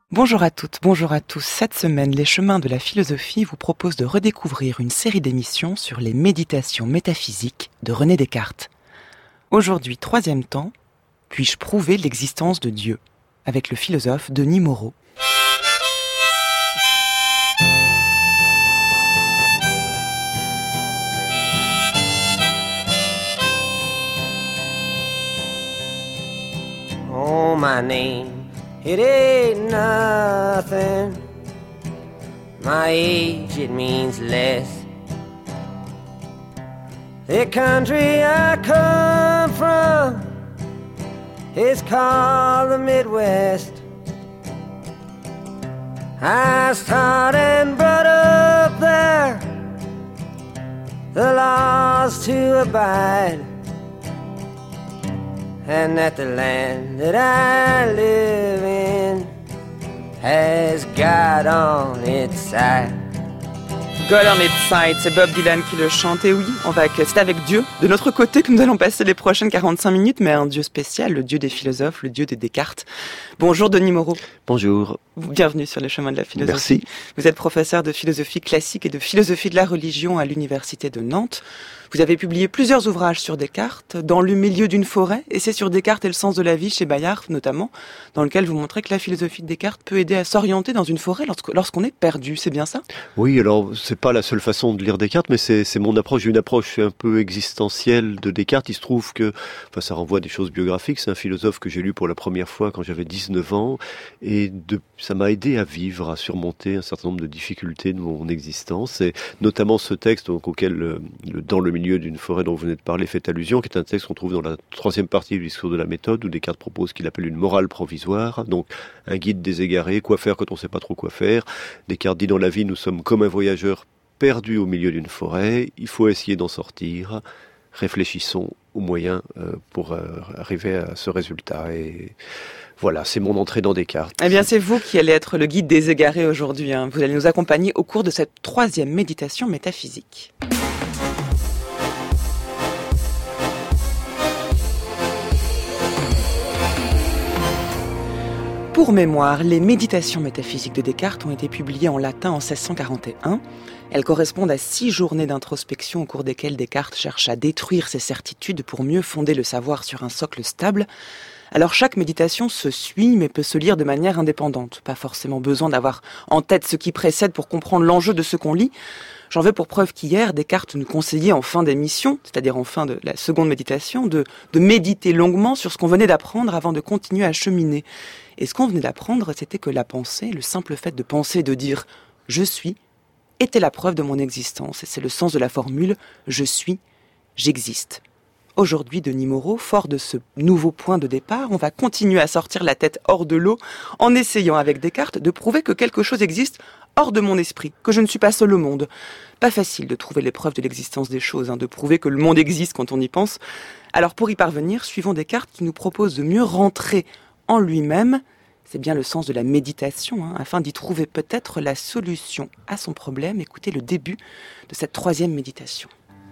Bonjour à toutes, bonjour à tous. Cette semaine, Les Chemins de la Philosophie vous propose de redécouvrir une série d'émissions sur les méditations métaphysiques de René Descartes. Aujourd'hui, 3e temps, puis-je prouver l'existence de Dieu, avec le philosophe Denis Moreau. Oh, my name, it ain't nothing. My age, it means less. The country I come from is called the Midwest. I was taught and brought up there, the laws to abide, and that the land that I live in has God on its side. God on its side, c'est Bob Dylan qui le chante. Et oui, c'est avec Dieu, de notre côté, que nous allons passer les prochaines 45 minutes, mais un Dieu spécial, le Dieu des philosophes, le Dieu des Descartes. Bonjour Denis Moreau. Bonjour. Bienvenue sur les chemins de la philosophie. Merci. Vous êtes professeur de philosophie classique et de philosophie de la religion à l'université de Nantes. Vous avez publié plusieurs ouvrages sur Descartes, Dans le milieu d'une forêt, et c'est sur Descartes et le sens de la vie chez Bayard notamment, dans lequel vous montrez que la philosophie de Descartes peut aider à s'orienter dans une forêt lorsqu'on est perdu, c'est bien ça ? Oui, alors c'est pas la seule façon de lire Descartes, mais c'est mon approche. J'ai une approche un peu existentielle de Descartes. Il se trouve que, ça renvoie à des choses biographiques. C'est un philosophe que j'ai lu pour la première fois quand j'avais 19 ans, et ça m'a aidé à vivre, à surmonter un certain nombre de difficultés de mon existence, et notamment ce texte auquel Dans le milieu d'une forêt dont vous venez de parler fait allusion, qui est un texte qu'on trouve dans la 3e partie du discours de la méthode, où Descartes propose qu'il appelle une morale provisoire, donc un guide des égarés, quoi faire quand on ne sait pas trop quoi faire. Descartes dit: dans la vie, nous sommes comme un voyageur perdu au milieu d'une forêt, il faut essayer d'en sortir, réfléchissons aux moyens pour arriver à ce résultat. Et voilà, c'est mon entrée dans Descartes. Eh bien, c'est vous qui allez être le guide des égarés aujourd'hui. Vous allez nous accompagner au cours de cette 3e méditation métaphysique. Pour mémoire, les méditations métaphysiques de Descartes ont été publiées en latin en 1641. Elles correspondent à 6 journées d'introspection au cours desquelles Descartes cherche à détruire ses certitudes pour mieux fonder le savoir sur un socle stable. Alors chaque méditation se suit mais peut se lire de manière indépendante. Pas forcément besoin d'avoir en tête ce qui précède pour comprendre l'enjeu de ce qu'on lit. J'en veux pour preuve qu'hier, Descartes nous conseillait en fin d'émission, c'est-à-dire en fin de la seconde méditation, de méditer longuement sur ce qu'on venait d'apprendre avant de continuer à cheminer. Et ce qu'on venait d'apprendre, c'était que la pensée, le simple fait de penser, de dire « je suis », était la preuve de mon existence. Et c'est le sens de la formule « je suis, j'existe ». Aujourd'hui, Denis Moreau, fort de ce nouveau point de départ, on va continuer à sortir la tête hors de l'eau en essayant avec Descartes de prouver que quelque chose existe hors de mon esprit, que je ne suis pas seul au monde. Pas facile de trouver les preuves de l'existence des choses, de prouver que le monde existe quand on y pense. Alors pour y parvenir, suivons Descartes qui nous propose de mieux rentrer en lui-même. C'est bien le sens de la méditation, afin d'y trouver peut-être la solution à son problème. Écoutez le début de cette 3e méditation.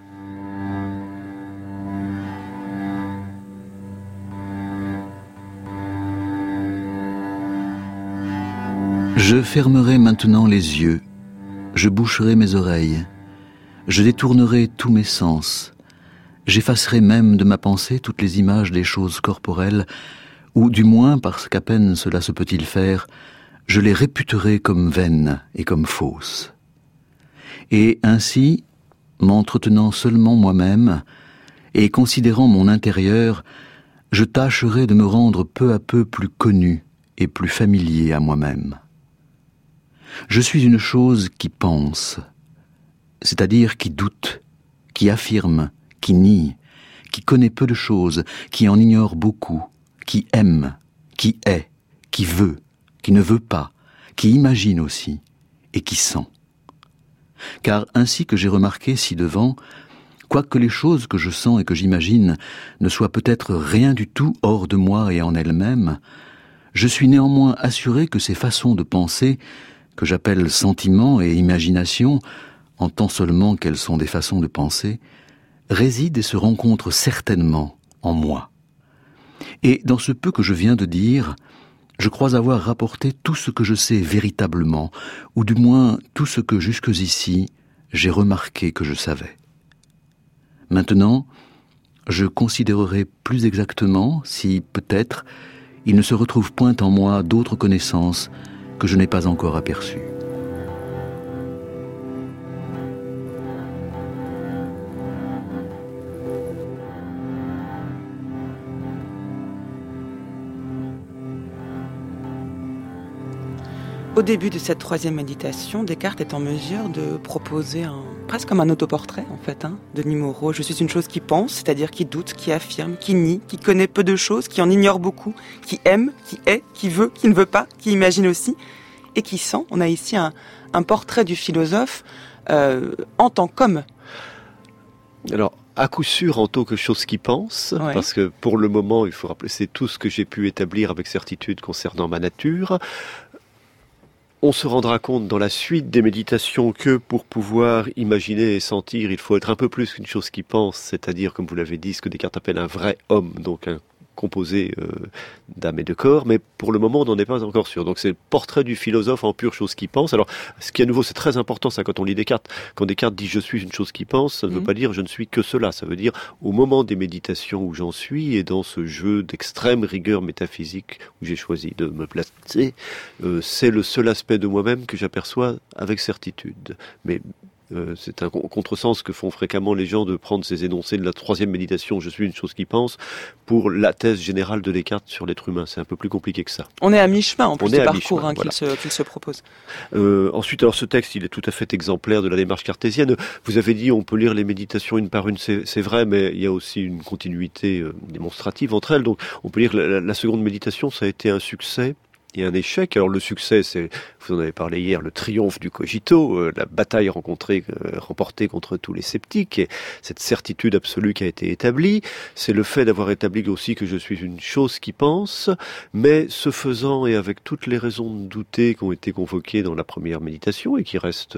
Je fermerai maintenant les yeux, je boucherai mes oreilles, je détournerai tous mes sens, j'effacerai même de ma pensée toutes les images des choses corporelles, ou du moins, parce qu'à peine cela se peut-il faire, je les réputerai comme vaines et comme fausses. Et ainsi, m'entretenant seulement moi-même, et considérant mon intérieur, je tâcherai de me rendre peu à peu plus connu et plus familier à moi-même. Je suis une chose qui pense, c'est-à-dire qui doute, qui affirme, qui nie, qui connaît peu de choses, qui en ignore beaucoup, qui aime, qui est, qui veut, qui ne veut pas, qui imagine aussi, et qui sent. Car ainsi que j'ai remarqué ci-devant, quoique les choses que je sens et que j'imagine ne soient peut-être rien du tout hors de moi et en elles-mêmes, je suis néanmoins assuré que ces façons de penser, que j'appelle sentiments et imagination, en tant seulement qu'elles sont des façons de penser, résident et se rencontrent certainement en moi. Et dans ce peu que je viens de dire, Je crois avoir rapporté tout ce que je sais véritablement, ou du moins tout ce que jusqu'ici j'ai remarqué que je savais. Maintenant, je considérerai plus exactement si, peut-être, il ne se retrouve point en moi d'autres connaissances que je n'ai pas encore aperçues. Au début de cette troisième méditation, Descartes est en mesure de proposer presque comme un autoportrait, en fait, Denis Moreau. Je suis une chose qui pense, c'est-à-dire qui doute, qui affirme, qui nie, qui connaît peu de choses, qui en ignore beaucoup, qui aime, qui est, qui veut, qui ne veut pas, qui imagine aussi, et qui sent. On a ici un portrait du philosophe en tant qu'homme. Alors, à coup sûr en tant que chose qui pense, Ouais. parce que pour le moment, il faut rappeler, c'est tout ce que j'ai pu établir avec certitude concernant ma nature. On se rendra compte dans la suite des méditations que pour pouvoir imaginer et sentir, il faut être un peu plus qu'une chose qui pense, c'est-à-dire, comme vous l'avez dit, ce que Descartes appelle un vrai homme, donc un composé d'âme et de corps, mais pour le moment on n'en est pas encore sûr. Donc c'est le portrait du philosophe en pure chose qui pense. Alors ce qui à nouveau c'est très important ça quand on lit Descartes. Quand Descartes dit je suis une chose qui pense, ça ne veut pas dire je ne suis que cela, ça veut dire au moment des méditations où j'en suis et dans ce jeu d'extrême rigueur métaphysique où j'ai choisi de me placer, c'est le seul aspect de moi-même que j'aperçois avec certitude. Mais c'est un contresens que font fréquemment les gens de prendre ces énoncés de la troisième méditation, je suis une chose qui pense, pour la thèse générale de Descartes sur l'être humain. C'est un peu plus compliqué que ça. On est à mi-chemin en plus du parcours voilà. qu'il se propose. Ensuite, alors ce texte, il est tout à fait exemplaire de la démarche cartésienne. Vous avez dit on peut lire les méditations une par une, c'est vrai, mais il y a aussi une continuité démonstrative entre elles. Donc on peut lire la seconde méditation, ça a été un succès. Et un échec. Alors le succès, c'est, vous en avez parlé hier, le triomphe du cogito, la bataille remportée contre tous les sceptiques, et cette certitude absolue qui a été établie. C'est le fait d'avoir établi aussi que je suis une chose qui pense, mais ce faisant et avec toutes les raisons de douter qui ont été convoquées dans la première méditation et qui restent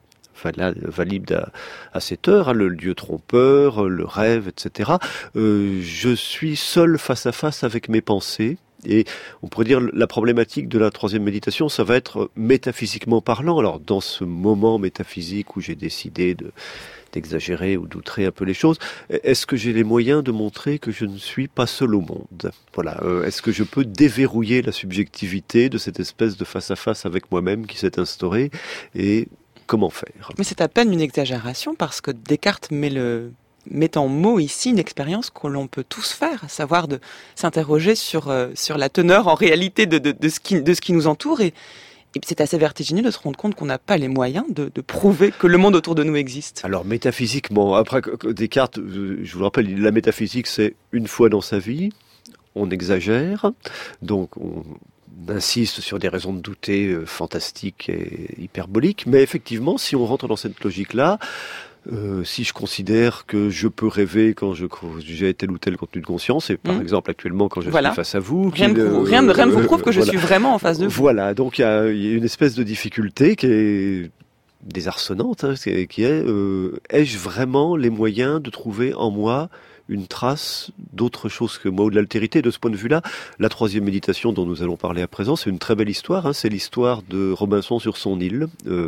valide à cette heure, le dieu trompeur, le rêve, etc. Je suis seul face à face avec mes pensées. Et on pourrait dire la problématique de la troisième méditation, ça va être métaphysiquement parlant. Alors dans ce moment métaphysique où j'ai décidé d'exagérer ou d'outrer un peu les choses, est-ce que j'ai les moyens de montrer que je ne suis pas seul au monde ? Voilà. Est-ce que je peux déverrouiller la subjectivité de cette espèce de face-à-face avec moi-même qui s'est instaurée et comment faire ? Mais c'est à peine une exagération parce que Descartes met en mots ici une expérience que l'on peut tous faire, à savoir de s'interroger sur la teneur en réalité de ce qui nous entoure et c'est assez vertigineux de se rendre compte qu'on n'a pas les moyens de prouver que le monde autour de nous existe. Alors métaphysiquement, après Descartes, je vous le rappelle, la métaphysique c'est une fois dans sa vie, on exagère, donc on insiste sur des raisons de douter fantastiques et hyperboliques, mais effectivement si on rentre dans cette logique-là, si je considère que je peux rêver quand j'ai tel ou tel contenu de conscience, et par exemple actuellement quand je suis face à vous... Rien ne vous prouve que je suis vraiment en face de vous. Voilà, donc il y a une espèce de difficulté qui est désarçonnante, qui est ai-je vraiment les moyens de trouver en moi une trace d'autre chose que moi ou de l'altérité. De ce point de vue-là, la troisième méditation dont nous allons parler à présent, c'est une très belle histoire, c'est l'histoire de Robinson sur son île,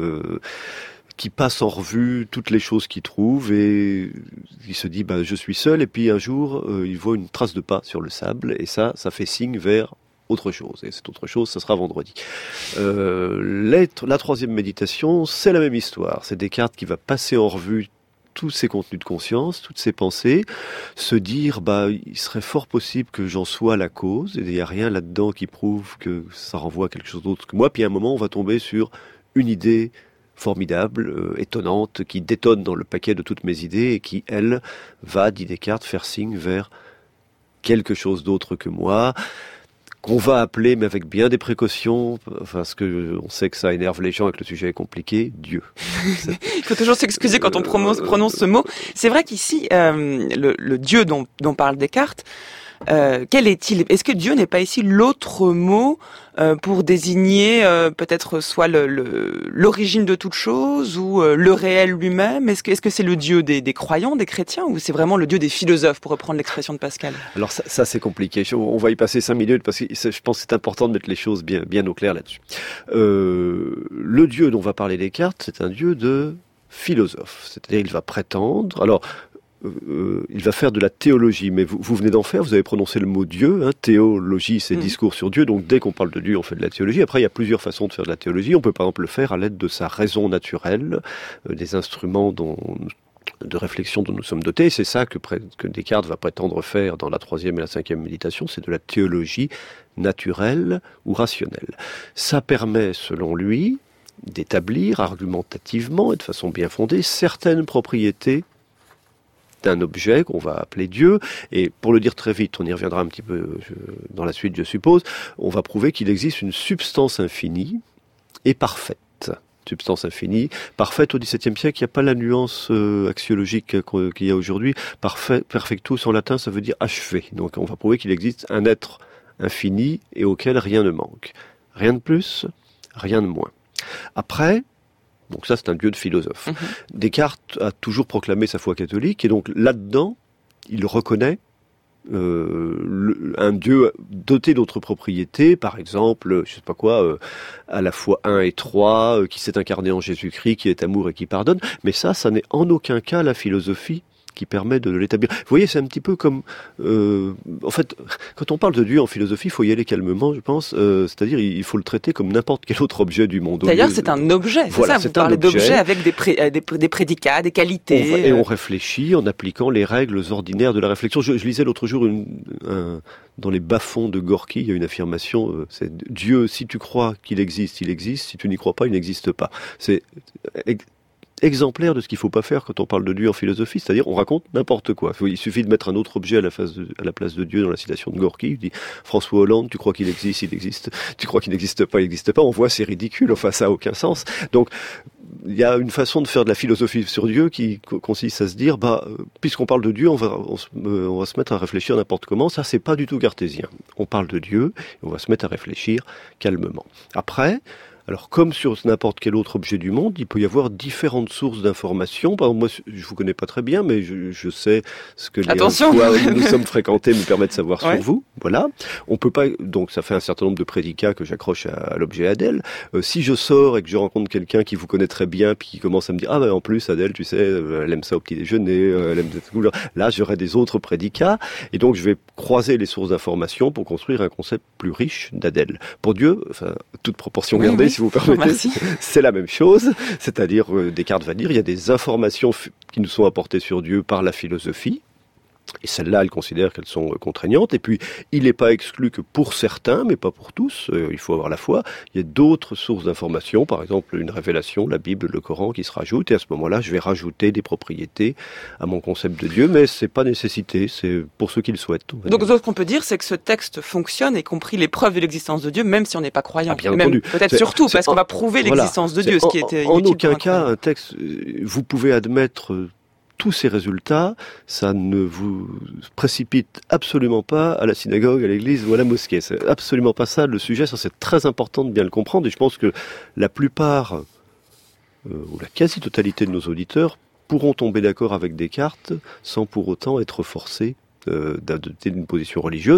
qui passe en revue toutes les choses qu'il trouve et il se dit je suis seul, et puis un jour il voit une trace de pas sur le sable et ça fait signe vers autre chose, et cette autre chose ça sera vendredi. La troisième méditation, c'est la même histoire, c'est Descartes qui va passer en revue tous ces contenus de conscience, toutes ces pensées, se dire il serait fort possible que j'en sois la cause, et il n'y a rien là-dedans qui prouve que ça renvoie à quelque chose d'autre que moi, puis à un moment on va tomber sur une idée formidable, étonnante, qui détonne dans le paquet de toutes mes idées et qui, elle, va, dit Descartes, faire signe vers quelque chose d'autre que moi, qu'on va appeler, mais avec bien des précautions, parce que on sait que ça énerve les gens et que le sujet est compliqué, Dieu. Il faut toujours s'excuser quand on prononce ce mot. C'est vrai qu'ici, le Dieu dont parle Descartes, Quel est-il? Est-ce que Dieu n'est pas ici l'autre mot pour désigner peut-être soit l'origine de toute chose ou le réel lui-même? Est-ce que c'est le Dieu des croyants, des chrétiens, ou c'est vraiment le Dieu des philosophes, pour reprendre l'expression de Pascal? Alors ça c'est compliqué. On va y passer 5 minutes parce que je pense que c'est important de mettre les choses bien au clair là-dessus. Le Dieu dont va parler Descartes, c'est un Dieu de philosophe. C'est-à-dire il va prétendre... Alors, il va faire de la théologie, mais vous venez d'en faire, vous avez prononcé le mot Dieu, théologie c'est discours sur Dieu, donc dès qu'on parle de Dieu on fait de la théologie. Après il y a plusieurs façons de faire de la théologie, on peut par exemple le faire à l'aide de sa raison naturelle, des instruments de réflexion dont nous sommes dotés, et c'est ça que Descartes va prétendre faire dans la 3e et la 5e méditation, c'est de la théologie naturelle ou rationnelle. Ça permet, selon lui, d'établir argumentativement et de façon bien fondée certaines propriétés d'un objet qu'on va appeler Dieu, et pour le dire très vite, on y reviendra un petit peu dans la suite je suppose, on va prouver qu'il existe une substance infinie et parfaite. Substance infinie, parfaite au XVIIe siècle, il n'y a pas la nuance axiologique qu'il y a aujourd'hui. Perfectus en latin, ça veut dire achevé. Donc on va prouver qu'il existe un être infini et auquel rien ne manque. Rien de plus, rien de moins. Après, donc ça c'est un Dieu de philosophe. Descartes a toujours proclamé sa foi catholique, et donc là-dedans, il reconnaît un Dieu doté d'autres propriétés, par exemple, je sais pas quoi, à la fois 1 et 3, qui s'est incarné en Jésus-Christ, qui est amour et qui pardonne, mais ça n'est en aucun cas la philosophie qui permet de l'établir. Vous voyez, c'est un petit peu comme... en fait, quand on parle de Dieu en philosophie, il faut y aller calmement, je pense. C'est-à-dire, il faut le traiter comme n'importe quel autre objet du monde. D'ailleurs, c'est un objet, voilà, c'est ça, vous parlez d'objet avec des prédicats, des qualités. Et on réfléchit en appliquant les règles ordinaires de la réflexion. Je lisais l'autre jour dans les bas-fonds de Gorky, il y a une affirmation, c'est « Dieu, si tu crois qu'il existe, il existe. Si tu n'y crois pas, il n'existe pas. » C'est exemplaire de ce qu'il ne faut pas faire quand on parle de Dieu en philosophie, c'est-à-dire on raconte n'importe quoi. Il suffit de mettre un autre objet à la place de Dieu dans la citation de Gorky. Il dit François Hollande, tu crois qu'il existe, il existe. Tu crois qu'il n'existe pas, il n'existe pas. On voit c'est ridicule, enfin ça n'a aucun sens. Donc il y a une façon de faire de la philosophie sur Dieu qui consiste à se dire puisqu'on parle de Dieu, on va se mettre à réfléchir n'importe comment. Ça c'est pas du tout cartésien. On parle de Dieu, et on va se mettre à réfléchir calmement. Après, alors, comme sur n'importe quel autre objet du monde, il peut y avoir différentes sources d'informations. Par exemple, moi, je vous connais pas très bien, mais je sais ce que les fois où nous sommes fréquentés me permettent de savoir sur vous. Voilà. On peut pas, donc ça fait un certain nombre de prédicats que j'accroche à l'objet Adèle. Si je sors et que je rencontre quelqu'un qui vous connaît très bien, puis qui commence à me dire, en plus, Adèle, tu sais, elle aime ça au petit déjeuner, elle aime cette couleur. Là, j'aurai des autres prédicats. Et donc, je vais croiser les sources d'informations pour construire un concept plus riche d'Adèle. Pour Dieu, enfin, toute proportion gardée, si vous permettez, c'est la même chose. C'est-à-dire, Descartes va dire, il y a des informations qui nous sont apportées sur Dieu par la philosophie. Et celles-là, elle considère qu'elles sont contraignantes. Et puis, il n'est pas exclu que pour certains, mais pas pour tous, il faut avoir la foi, il y a d'autres sources d'informations, par exemple une révélation, la Bible, le Coran, qui se rajoutent. Et à ce moment-là, je vais rajouter des propriétés à mon concept de Dieu, mais c'est pas nécessité, c'est pour ceux qui le souhaitent. Donc, ce qu'on peut dire, c'est que ce texte fonctionne, y compris les preuves de l'existence de Dieu, même si on n'est pas croyant. Bien entendu. Peut-être surtout, parce qu'on va prouver l'existence de Dieu, ce qui était en aucun cas, un texte, vous pouvez admettre tous ces résultats, ça ne vous précipite absolument pas à la synagogue, à l'église ou à la mosquée. C'est absolument pas ça le sujet, ça c'est très important de bien le comprendre, et je pense que la plupart, ou la quasi-totalité de nos auditeurs pourront tomber d'accord avec Descartes sans pour autant être forcés d'adopter une position religieuse.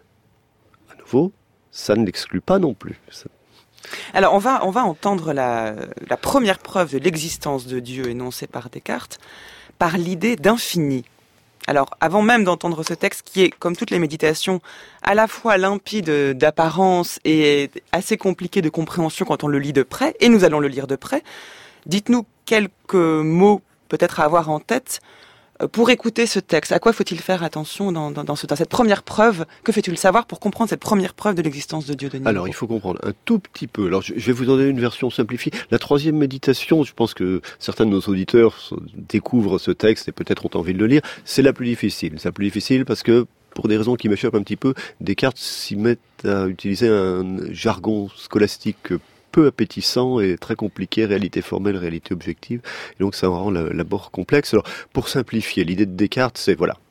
À nouveau, ça ne l'exclut pas non plus. Alors on va entendre la première preuve de l'existence de Dieu énoncée par Descartes, par l'idée d'infini. Alors, avant même d'entendre ce texte qui est, comme toutes les méditations, à la fois limpide d'apparence et assez compliqué de compréhension quand on le lit de près, et nous allons le lire de près, dites-nous quelques mots peut-être à avoir en tête pour écouter ce texte. À quoi faut-il faire attention dans cette première preuve? Que fait-il savoir pour comprendre cette première preuve de l'existence de Dieu, Denis? Alors, il faut comprendre un tout petit peu. Alors, je vais vous donner une version simplifiée. La 3e méditation, je pense que certains de nos auditeurs découvrent ce texte et peut-être ont envie de le lire. C'est la plus difficile. C'est la plus difficile parce que, pour des raisons qui m'échappent un petit peu, Descartes s'y met à utiliser un jargon scolastique peu appétissant et très compliqué, réalité formelle, réalité objective. Et donc ça rend l'abord complexe. Alors, pour simplifier, l'idée de Descartes, c'est, voilà,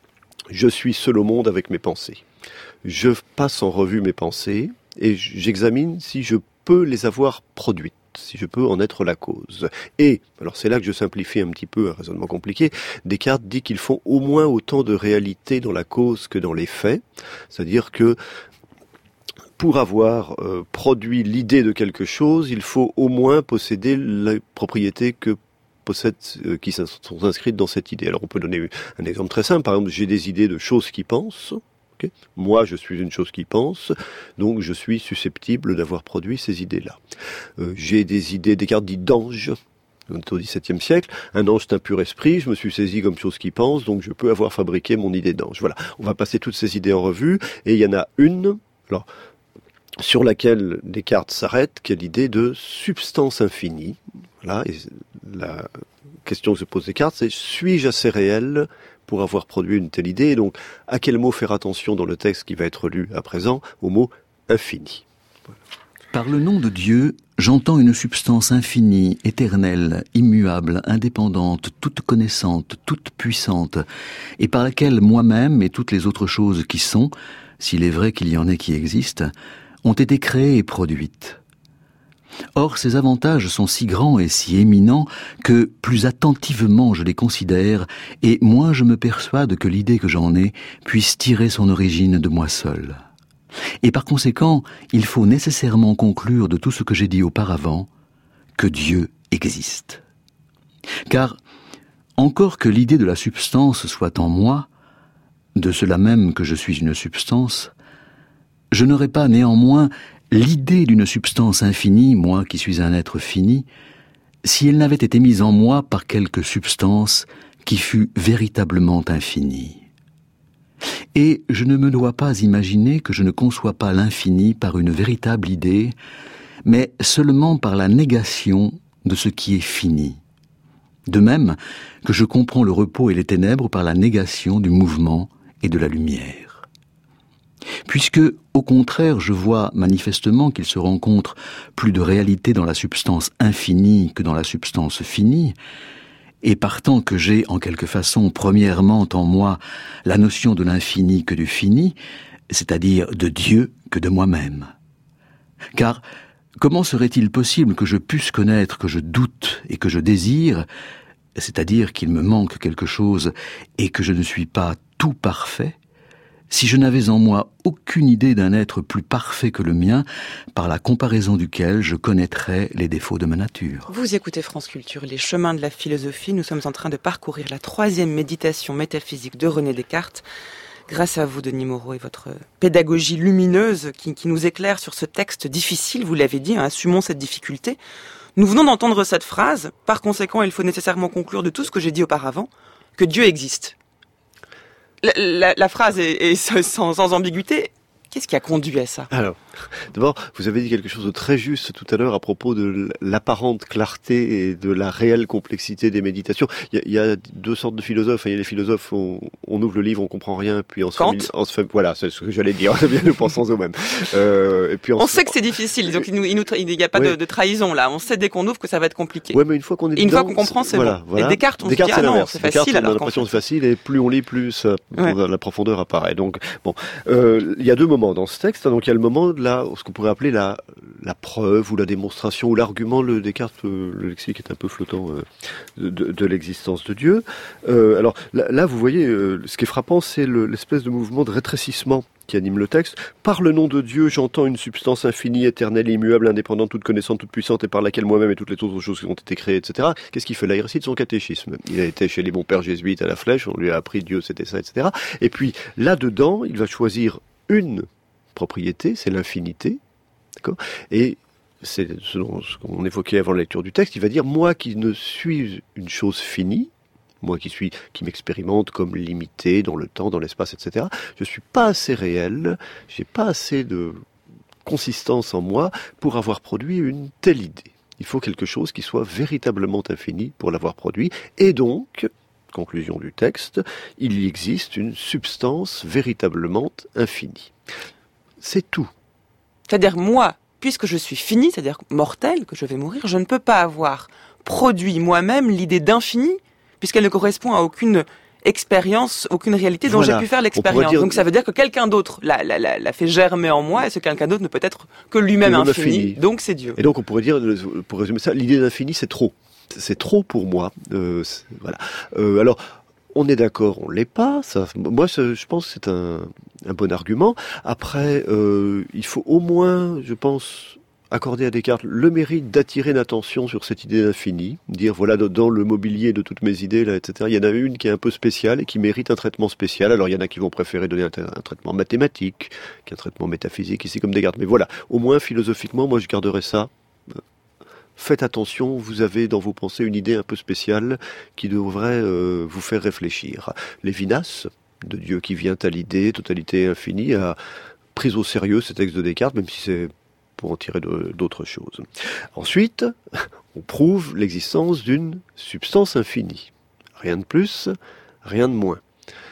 Je suis seul au monde avec mes pensées. Je passe en revue mes pensées et j'examine si je peux les avoir produites, si je peux en être la cause. Et, alors c'est là que je simplifie un petit peu un raisonnement compliqué, Descartes dit qu'il faut au moins autant de réalité dans la cause que dans les faits, c'est-à-dire que pour avoir produit l'idée de quelque chose, il faut au moins posséder la propriété que possèdent, qui sont inscrites dans cette idée. Alors on peut donner un exemple très simple, par exemple j'ai des idées de choses qui pensent, okay. Moi je suis une chose qui pense, donc je suis susceptible d'avoir produit ces idées-là. J'ai des idées, Descartes dit d'ange, on est au XVIIe siècle, un ange c'est un pur esprit, je me suis saisi comme chose qui pense, donc je peux avoir fabriqué mon idée d'ange. Voilà, on va passer toutes ces idées en revue, et il y en a une, alors, sur laquelle Descartes s'arrête, qui est l'idée de substance infinie. Voilà, et la question que se pose Descartes, c'est suis-je assez réel pour avoir produit une telle idée? Et donc, à quel mot faire attention dans le texte qui va être lu à présent? Au mot infini. Voilà. Par le nom de Dieu, j'entends une substance infinie, éternelle, immuable, indépendante, toute connaissante, toute puissante, et par laquelle moi-même et toutes les autres choses qui sont, s'il est vrai qu'il y en ait qui existent, ont été créées et produites. Or, ces avantages sont si grands et si éminents que plus attentivement je les considère, et moins je me persuade que l'idée que j'en ai puisse tirer son origine de moi seul. Et par conséquent, il faut nécessairement conclure de tout ce que j'ai dit auparavant que Dieu existe. Car, encore que l'idée de la substance soit en moi, de cela même que je suis une substance, je n'aurais pas néanmoins l'idée d'une substance infinie, moi qui suis un être fini, si elle n'avait été mise en moi par quelque substance qui fût véritablement infinie. Et je ne me dois pas imaginer que je ne conçois pas l'infini par une véritable idée, mais seulement par la négation de ce qui est fini. De même que je comprends le repos et les ténèbres par la négation du mouvement et de la lumière. Puisque, au contraire, je vois manifestement qu'il se rencontre plus de réalité dans la substance infinie que dans la substance finie, et partant que j'ai, en quelque façon, premièrement en moi, la notion de l'infini que du fini, c'est-à-dire de Dieu que de moi-même. Car, comment serait-il possible que je puisse connaître que je doute et que je désire, c'est-à-dire qu'il me manque quelque chose et que je ne suis pas tout parfait, si je n'avais en moi aucune idée d'un être plus parfait que le mien, par la comparaison duquel je connaîtrais les défauts de ma nature. Vous écoutez France Culture, les chemins de la philosophie. Nous sommes en train de parcourir la 3e méditation métaphysique de René Descartes. Grâce à vous, Denis Moreau, et votre pédagogie lumineuse qui nous éclaire sur ce texte difficile, vous l'avez dit, assumons cette difficulté. Nous venons d'entendre cette phrase. Par conséquent, il faut nécessairement conclure de tout ce que j'ai dit auparavant, que Dieu existe. La phrase est sans ambiguïté. Qu'est-ce qui a conduit à ça? Alors, d'abord, vous avez dit quelque chose de très juste tout à l'heure à propos de l'apparente clarté et de la réelle complexité des méditations. Il y a deux sortes de philosophes. Il y a les philosophes, on ouvre le livre, on comprend rien, puis on se fait, voilà, c'est ce que j'allais dire. Bien, nous pensons au même. Et puis on sait que c'est difficile, donc il n'y a pas de trahison là. On sait dès qu'on ouvre que ça va être compliqué. Ouais, mais une fois qu'on est dedans, une fois qu'on comprend, c'est voilà, bon. Voilà. Et Descartes, on se dit non, c'est facile. On a l'impression que c'est facile, et plus on lit, plus la profondeur apparaît. Donc, bon, il y a deux moments dans ce texte. Donc il y a le moment de ce qu'on pourrait appeler la preuve ou la démonstration ou l'argument. Le Descartes, le lexique est un peu flottant de l'existence de Dieu. Alors là, vous voyez, ce qui est frappant, c'est l'espèce de mouvement de rétrécissement qui anime le texte. Par le nom de Dieu, j'entends une substance infinie, éternelle, immuable, indépendante, toute connaissante, toute puissante, et par laquelle moi-même et toutes les autres choses qui ont été créées, etc. Qu'est-ce qu'il fait là? Il récite son catéchisme. Il a été chez les bons pères jésuites à la Flèche, on lui a appris Dieu, c'était ça, etc. Et puis là-dedans, il va choisir une propriété, c'est l'infinité, d'accord? Et c'est ce qu'on évoquait avant la lecture du texte, il va dire, moi qui ne suis une chose finie, moi qui m'expérimente comme limité dans le temps, dans l'espace, etc., je suis pas assez réel, j'ai pas assez de consistance en moi pour avoir produit une telle idée. Il faut quelque chose qui soit véritablement infini pour l'avoir produit, et donc, conclusion du texte, il y existe une substance véritablement infinie. C'est tout. C'est-à-dire, moi, puisque je suis fini, c'est-à-dire mortel, que je vais mourir, je ne peux pas avoir produit moi-même l'idée d'infini, puisqu'elle ne correspond à aucune expérience, aucune réalité dont Voilà. j'ai pu faire On l'expérience. pourrait dire- Donc ça veut dire que quelqu'un d'autre l'a fait germer en moi, et ce quelqu'un d'autre ne peut être que lui-même Que lui-même infini, infini. donc c'est Dieu. Et donc on pourrait dire, pour résumer ça, l'idée d'infini c'est trop. C'est trop pour moi. Voilà. Alors, on est d'accord, on l'est pas. Ça, moi, je pense que c'est un bon argument. Après, il faut au moins, je pense, accorder à Descartes le mérite d'attirer l'attention sur cette idée d'infini, dire voilà, dans le mobilier de toutes mes idées là, etc. Il y en a une qui est un peu spéciale et qui mérite un traitement spécial. Alors il y en a qui vont préférer donner un traitement mathématique qu'un traitement métaphysique ici comme Descartes. Mais voilà, au moins philosophiquement, moi je garderais ça. Faites attention, vous avez dans vos pensées une idée un peu spéciale qui devrait vous faire réfléchir. Lévinas, de Dieu qui vient à l'idée, totalité infinie, a pris au sérieux ces textes de Descartes, même si c'est pour en tirer d'autres choses. Ensuite, on prouve l'existence d'une substance infinie. Rien de plus, rien de moins.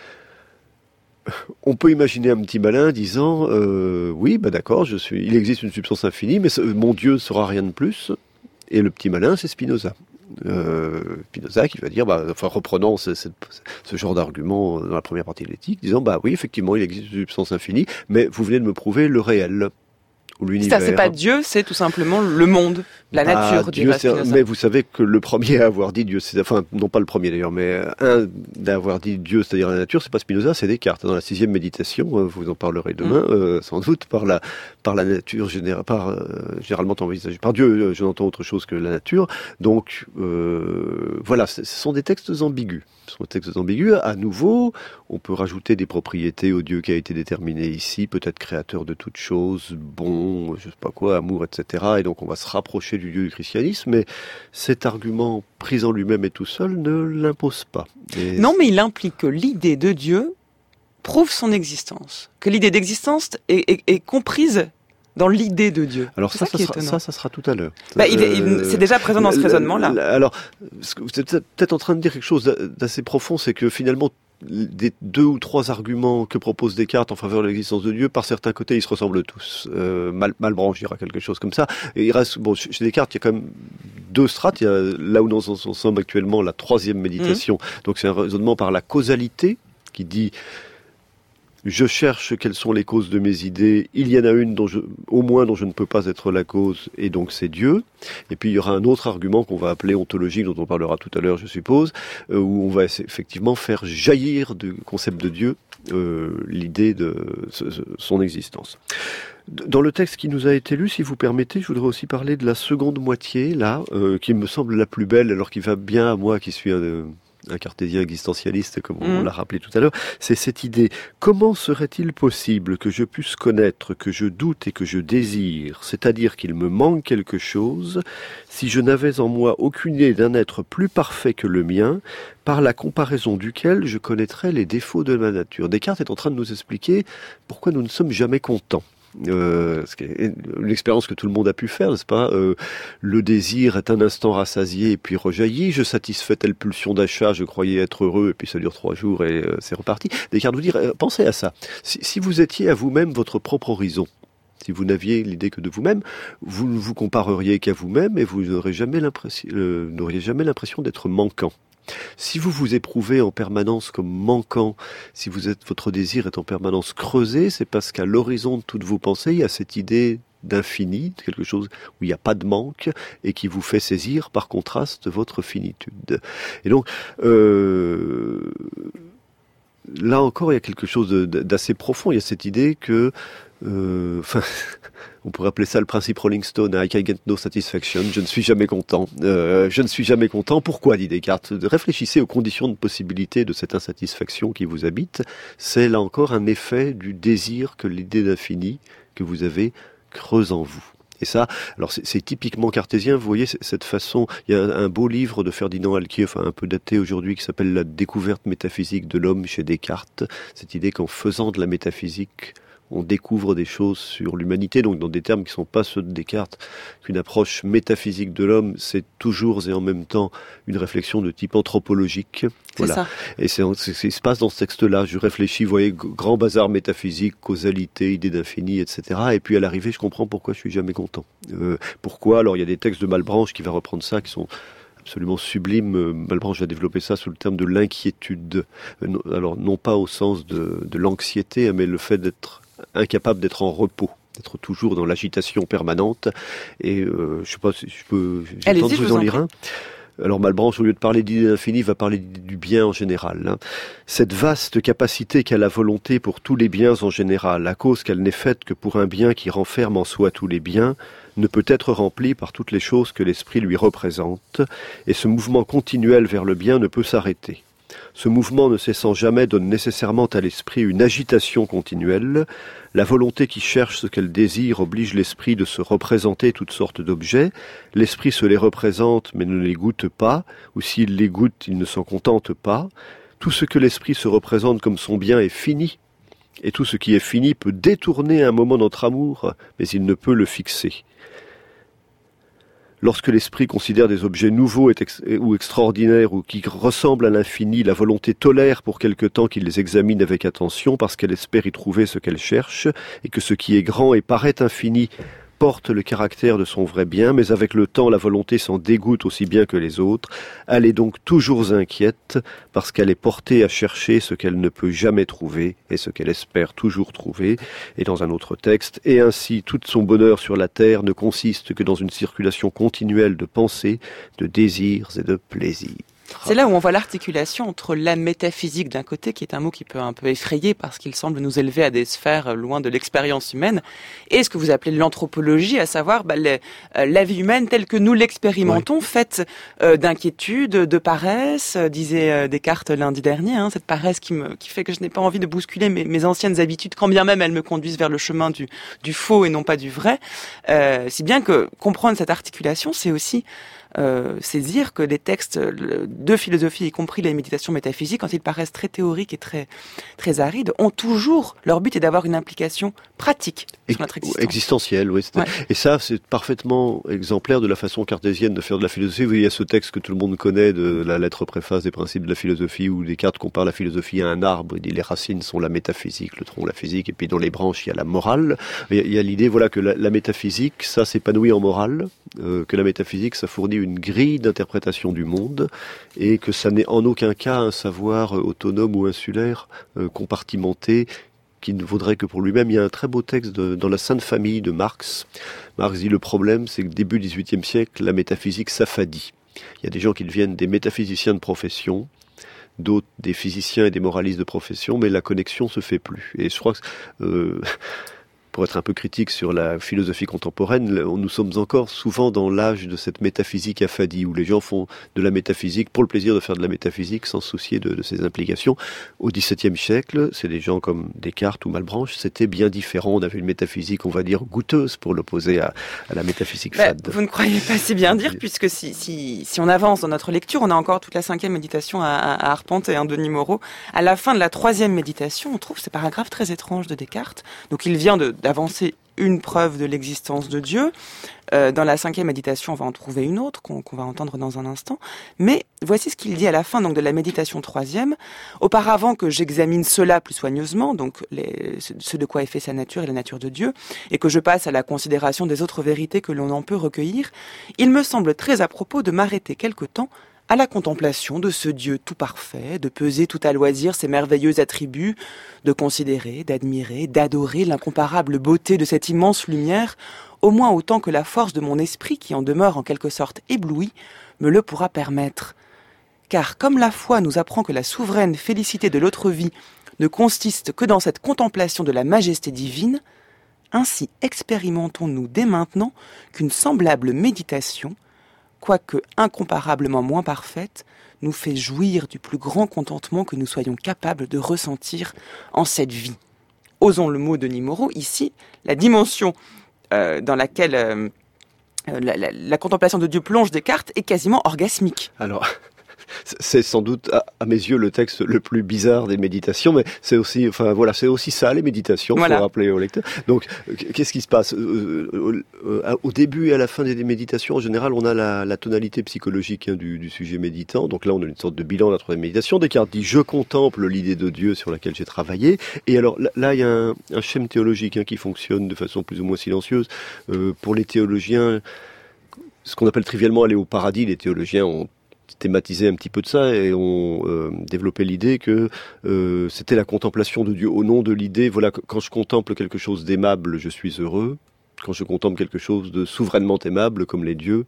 On peut imaginer un petit malin disant oui, bah d'accord, il existe une substance infinie, mais mon Dieu ne sera rien de plus. Et le petit malin, c'est Spinoza. Spinoza qui va dire, reprenant ce genre d'argument dans la première partie de l'éthique, disant, oui, effectivement, il existe une substance infinie, mais vous venez de me prouver le réel. Ou l'univers. C'est pas Dieu, c'est tout simplement le monde, la nature. Dieu, mais vous savez que le premier à avoir dit Dieu, non pas le premier d'ailleurs, mais un d'avoir dit Dieu, c'est-à-dire la nature, c'est pas Spinoza, c'est Descartes. Dans la 6e méditation, vous en parlerez demain, sans doute, par la nature généralement envisagée. Par Dieu, je n'entends autre chose que la nature. Donc, voilà, ce sont des textes ambigus. À nouveau, on peut rajouter des propriétés au Dieu qui a été déterminé ici, peut-être créateur de toutes choses, bon, je sais pas quoi, amour, etc. Et donc on va se rapprocher du Dieu du christianisme, mais cet argument pris en lui-même et tout seul ne l'impose pas. Non, mais il implique que l'idée de Dieu prouve son existence, que l'idée d'existence est comprise dans l'idée de Dieu. Alors ça sera tout à l'heure. C'est déjà présent dans ce raisonnement-là. Alors, vous êtes peut-être en train de dire quelque chose d'assez profond, c'est que finalement, des 2 ou 3 arguments que propose Descartes en faveur de l'existence de Dieu, par certains côtés, ils se ressemblent tous. Malebranche dira quelque chose comme ça. Et il reste, chez Descartes, il y a quand même 2 strates. Il y a là où nous en sommes actuellement, la 3e méditation. Donc c'est un raisonnement par la causalité qui dit je cherche quelles sont les causes de mes idées. Il y en a une au moins dont je ne peux pas être la cause, et donc c'est Dieu. Et puis il y aura un autre argument qu'on va appeler ontologique, dont on parlera tout à l'heure, je suppose, où on va effectivement faire jaillir du concept de Dieu l'idée de son existence. Dans le texte qui nous a été lu, si vous permettez, je voudrais aussi parler de la seconde moitié, là, qui me semble la plus belle, alors qu'il va bien à moi qui suis un cartésien existentialiste, comme on l'a rappelé tout à l'heure, c'est cette idée. Comment serait-il possible que je puisse connaître, que je doute et que je désire, c'est-à-dire qu'il me manque quelque chose, si je n'avais en moi aucune idée d'un être plus parfait que le mien, par la comparaison duquel je connaîtrais les défauts de ma nature. Descartes est en train de nous expliquer pourquoi nous ne sommes jamais contents. Une expérience que tout le monde a pu faire, n'est-ce pas? Le désir est un instant rassasié et puis rejaillit. Je satisfais telle pulsion d'achat, je croyais être heureux, et puis ça dure 3 jours et c'est reparti. Descartes vous dit, pensez à ça. Si vous étiez à vous-même votre propre horizon, si vous n'aviez l'idée que de vous-même, vous ne vous compareriez qu'à vous-même et vous n'auriez jamais l'impression d'être manquant. Si vous vous éprouvez en permanence comme manquant, si votre désir est en permanence creusé, c'est parce qu'à l'horizon de toutes vos pensées, il y a cette idée d'infini, quelque chose où il n'y a pas de manque et qui vous fait saisir par contraste votre finitude. Et donc, là encore, il y a quelque chose d'assez profond. Il y a cette idée que on pourrait appeler ça le principe Rolling Stone, I can get no satisfaction, je ne suis jamais content. Je ne suis jamais content. Pourquoi, dit Descartes? Réfléchissez aux conditions de possibilité de cette insatisfaction qui vous habite. C'est là encore un effet du désir que l'idée d'infini que vous avez creuse en vous. Et ça, alors c'est typiquement cartésien, vous voyez, cette façon, il y a un beau livre de Ferdinand Alquier, un peu daté aujourd'hui, qui s'appelle La découverte métaphysique de l'homme chez Descartes. Cette idée qu'en faisant de la métaphysique, on découvre des choses sur l'humanité, donc dans des termes qui ne sont pas ceux de Descartes, qu'une approche métaphysique de l'homme, c'est toujours et en même temps une réflexion de type anthropologique. Voilà. Ça. Et c'est ce qui se passe dans ce texte-là. Je réfléchis, vous voyez, grand bazar métaphysique, causalité, idée d'infini, etc. Et puis à l'arrivée, je comprends pourquoi je suis jamais content. Pourquoi? Alors il y a des textes de Malebranche qui va reprendre ça, qui sont absolument sublime. Malebranche a développé ça sous le terme de l'inquiétude. Alors, non pas au sens de l'anxiété, mais le fait d'être incapable d'être en repos, d'être toujours dans l'agitation permanente. Et je sais pas si je peux... J'ai le temps de vous en lire un. Alors Malebranche, au lieu de parler d'idée d'infini, va parler du bien en général. Cette vaste capacité qu'a la volonté pour tous les biens en général, à cause qu'elle n'est faite que pour un bien qui renferme en soi tous les biens, ne peut être remplie par toutes les choses que l'esprit lui représente, et ce mouvement continuel vers le bien ne peut s'arrêter. Ce mouvement ne cessant jamais donne nécessairement à l'esprit une agitation continuelle. La volonté qui cherche ce qu'elle désire oblige l'esprit de se représenter toutes sortes d'objets. L'esprit se les représente mais ne les goûte pas, ou s'il les goûte, il ne s'en contente pas. Tout ce que l'esprit se représente comme son bien est fini, et tout ce qui est fini peut détourner un moment notre amour, mais il ne peut le fixer. Lorsque l'esprit considère des objets nouveaux ou extraordinaires ou qui ressemblent à l'infini, la volonté tolère pour quelque temps qu'il les examine avec attention parce qu'elle espère y trouver ce qu'elle cherche et que ce qui est grand et paraît infini porte le caractère de son vrai bien, mais avec le temps la volonté s'en dégoûte aussi bien que les autres. Elle est donc toujours inquiète parce qu'elle est portée à chercher ce qu'elle ne peut jamais trouver et ce qu'elle espère toujours trouver. Et dans un autre texte, et ainsi tout son bonheur sur la terre ne consiste que dans une circulation continuelle de pensées, de désirs et de plaisirs. C'est là où on voit l'articulation entre la métaphysique d'un côté, qui est un mot qui peut un peu effrayer parce qu'il semble nous élever à des sphères loin de l'expérience humaine, et ce que vous appelez l'anthropologie, à savoir la vie humaine telle que nous l'expérimentons, faite d'inquiétude, de paresse, disait Descartes lundi dernier, cette paresse qui fait que je n'ai pas envie de bousculer mes anciennes habitudes, quand bien même elles me conduisent vers le chemin du faux et non pas du vrai. Si bien que comprendre cette articulation, c'est aussi saisir que les textes de philosophie, y compris les méditations métaphysiques, quand ils paraissent très théoriques et très, très arides, ont toujours, leur but est d'avoir une implication pratique sur notre existence. Existentielle, oui. Ouais. Et ça, c'est parfaitement exemplaire de la façon cartésienne de faire de la philosophie. Il y a ce texte que tout le monde connaît de la lettre préface des principes de la philosophie, où Descartes compare la philosophie à un arbre. Il dit les racines sont la métaphysique, le tronc la physique, et puis dans les branches, il y a la morale. Il y a l'idée, voilà, que la métaphysique, ça s'épanouit en morale, que la métaphysique, ça fournit une grille d'interprétation du monde et que ça n'est en aucun cas un savoir autonome ou insulaire, compartimenté, qui ne vaudrait que pour lui-même. Il y a un très beau texte dans la Sainte Famille de Marx. Marx dit le problème, c'est que début XVIIIe siècle, la métaphysique s'affadit. Il y a des gens qui deviennent des métaphysiciens de profession, d'autres des physiciens et des moralistes de profession, mais la connexion se fait plus. Et je crois que pour être un peu critique sur la philosophie contemporaine, nous sommes encore souvent dans l'âge de cette métaphysique affadie, où les gens font de la métaphysique pour le plaisir de faire de la métaphysique, sans se soucier de ses implications. Au XVIIe siècle, c'est des gens comme Descartes ou Malebranche, c'était bien différent. On avait une métaphysique, on va dire, goûteuse, pour l'opposer à la métaphysique fade. Vous ne croyez pas si bien dire, puisque si on avance dans notre lecture, on a encore toute la 5e méditation à arpenter, Denis Moreau. À la fin de la 3e méditation, on trouve ces paragraphes très étranges de Descartes. Donc il vient d'avancer une preuve de l'existence de Dieu. Dans la 5e méditation, on va en trouver une autre qu'on va entendre dans un instant. Mais voici ce qu'il dit à la fin donc de la méditation 3e. Auparavant que j'examine cela plus soigneusement, donc ce de quoi est fait sa nature et la nature de Dieu, et que je passe à la considération des autres vérités que l'on en peut recueillir, il me semble très à propos de m'arrêter quelque temps à la contemplation de ce Dieu tout parfait, de peser tout à loisir ses merveilleux attributs, de considérer, d'admirer, d'adorer l'incomparable beauté de cette immense lumière, au moins autant que la force de mon esprit, qui en demeure en quelque sorte ébloui, me le pourra permettre. Car comme la foi nous apprend que la souveraine félicité de l'autre vie ne consiste que dans cette contemplation de la majesté divine, ainsi expérimentons-nous dès maintenant qu'une semblable méditation, quoique incomparablement moins parfaite, nous fait jouir du plus grand contentement que nous soyons capables de ressentir en cette vie. Osons le mot de Denis Moreau, ici, la dimension dans laquelle la contemplation de Dieu plonge Descartes est quasiment orgasmique. Alors, c'est sans doute, à mes yeux, le texte le plus bizarre des méditations, mais c'est aussi, c'est aussi ça, les méditations, il faut rappeler au lecteur. Donc, qu'est-ce qui se passe au début et à la fin des méditations, en général, on a la tonalité psychologique du sujet méditant. Donc là, on a une sorte de bilan de la 3e méditation. Descartes dit « Je contemple l'idée de Dieu sur laquelle j'ai travaillé ». Et alors, là, il y a un schème théologique qui fonctionne de façon plus ou moins silencieuse. Pour les théologiens, ce qu'on appelle trivialement aller au paradis, les théologiens ont thématisé un petit peu de ça et ont développé l'idée que c'était la contemplation de Dieu au nom de l'idée, voilà, quand je contemple quelque chose d'aimable, je suis heureux. Quand je contemple quelque chose de souverainement aimable, comme les dieux,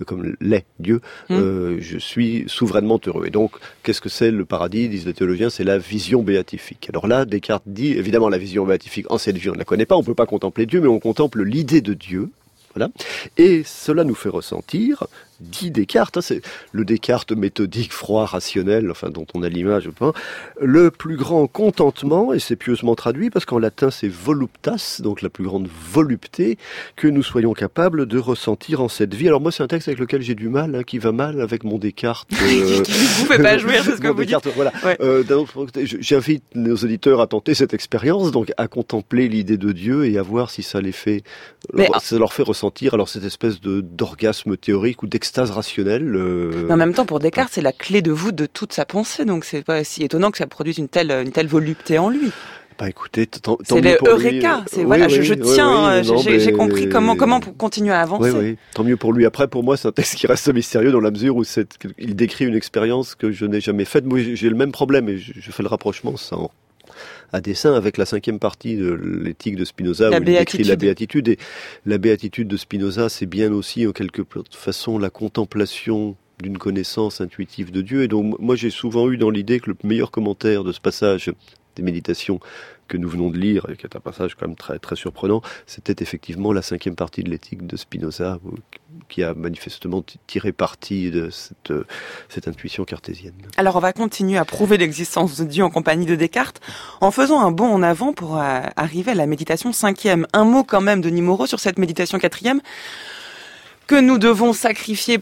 je suis souverainement heureux. Et donc, qu'est-ce que c'est le paradis, disent les théologiens? C'est la vision béatifique. Alors là, Descartes dit, évidemment, la vision béatifique, en cette vie, on ne la connaît pas, on ne peut pas contempler Dieu, mais on contemple l'idée de Dieu. Voilà. Et cela nous fait ressentir, dit Descartes, c'est le Descartes méthodique, froid, rationnel, enfin dont on a l'image, le plus grand contentement, et c'est pieusement traduit parce qu'en latin c'est voluptas, donc la plus grande volupté que nous soyons capables de ressentir en cette vie. Alors moi c'est un texte avec lequel j'ai du mal, qui va mal avec mon Descartes. Vous faites pas jouer, c'est ce que vous dites. Voilà. Ouais. J'invite nos auditeurs à tenter cette expérience, donc à contempler l'idée de Dieu et à voir si ça les fait, ça leur fait ressentir alors cette espèce d'orgasme théorique ou d'extase rationnelle. Mais en même temps, pour Descartes, c'est la clé de voûte de toute sa pensée, donc c'est pas si étonnant que ça produise une telle volupté en lui. Bah écoutez, tant c'est mieux pour lui. C'est l'Eureka, c'est voilà, je tiens, j'ai compris comment continuer à avancer. Oui, tant mieux pour lui. Après, pour moi, c'est un texte qui reste mystérieux dans la mesure où il décrit une expérience que je n'ai jamais faite. Moi, j'ai le même problème et je fais le rapprochement à dessein avec la 5e partie de l'éthique de Spinoza où il décrit la béatitude. Et la béatitude de Spinoza, c'est bien aussi en quelque façon la contemplation d'une connaissance intuitive de Dieu. Et donc moi j'ai souvent eu dans l'idée que le meilleur commentaire de ce passage des méditations que nous venons de lire, et qui est un passage quand même très, très surprenant, c'était effectivement la 5e partie de l'éthique de Spinoza, qui a manifestement tiré parti de cette intuition cartésienne. Alors on va continuer à prouver l'existence de Dieu en compagnie de Descartes, en faisant un bond en avant pour arriver à la méditation 5e. Un mot quand même, Denis Moreau, sur cette méditation 4e, que nous devons sacrifier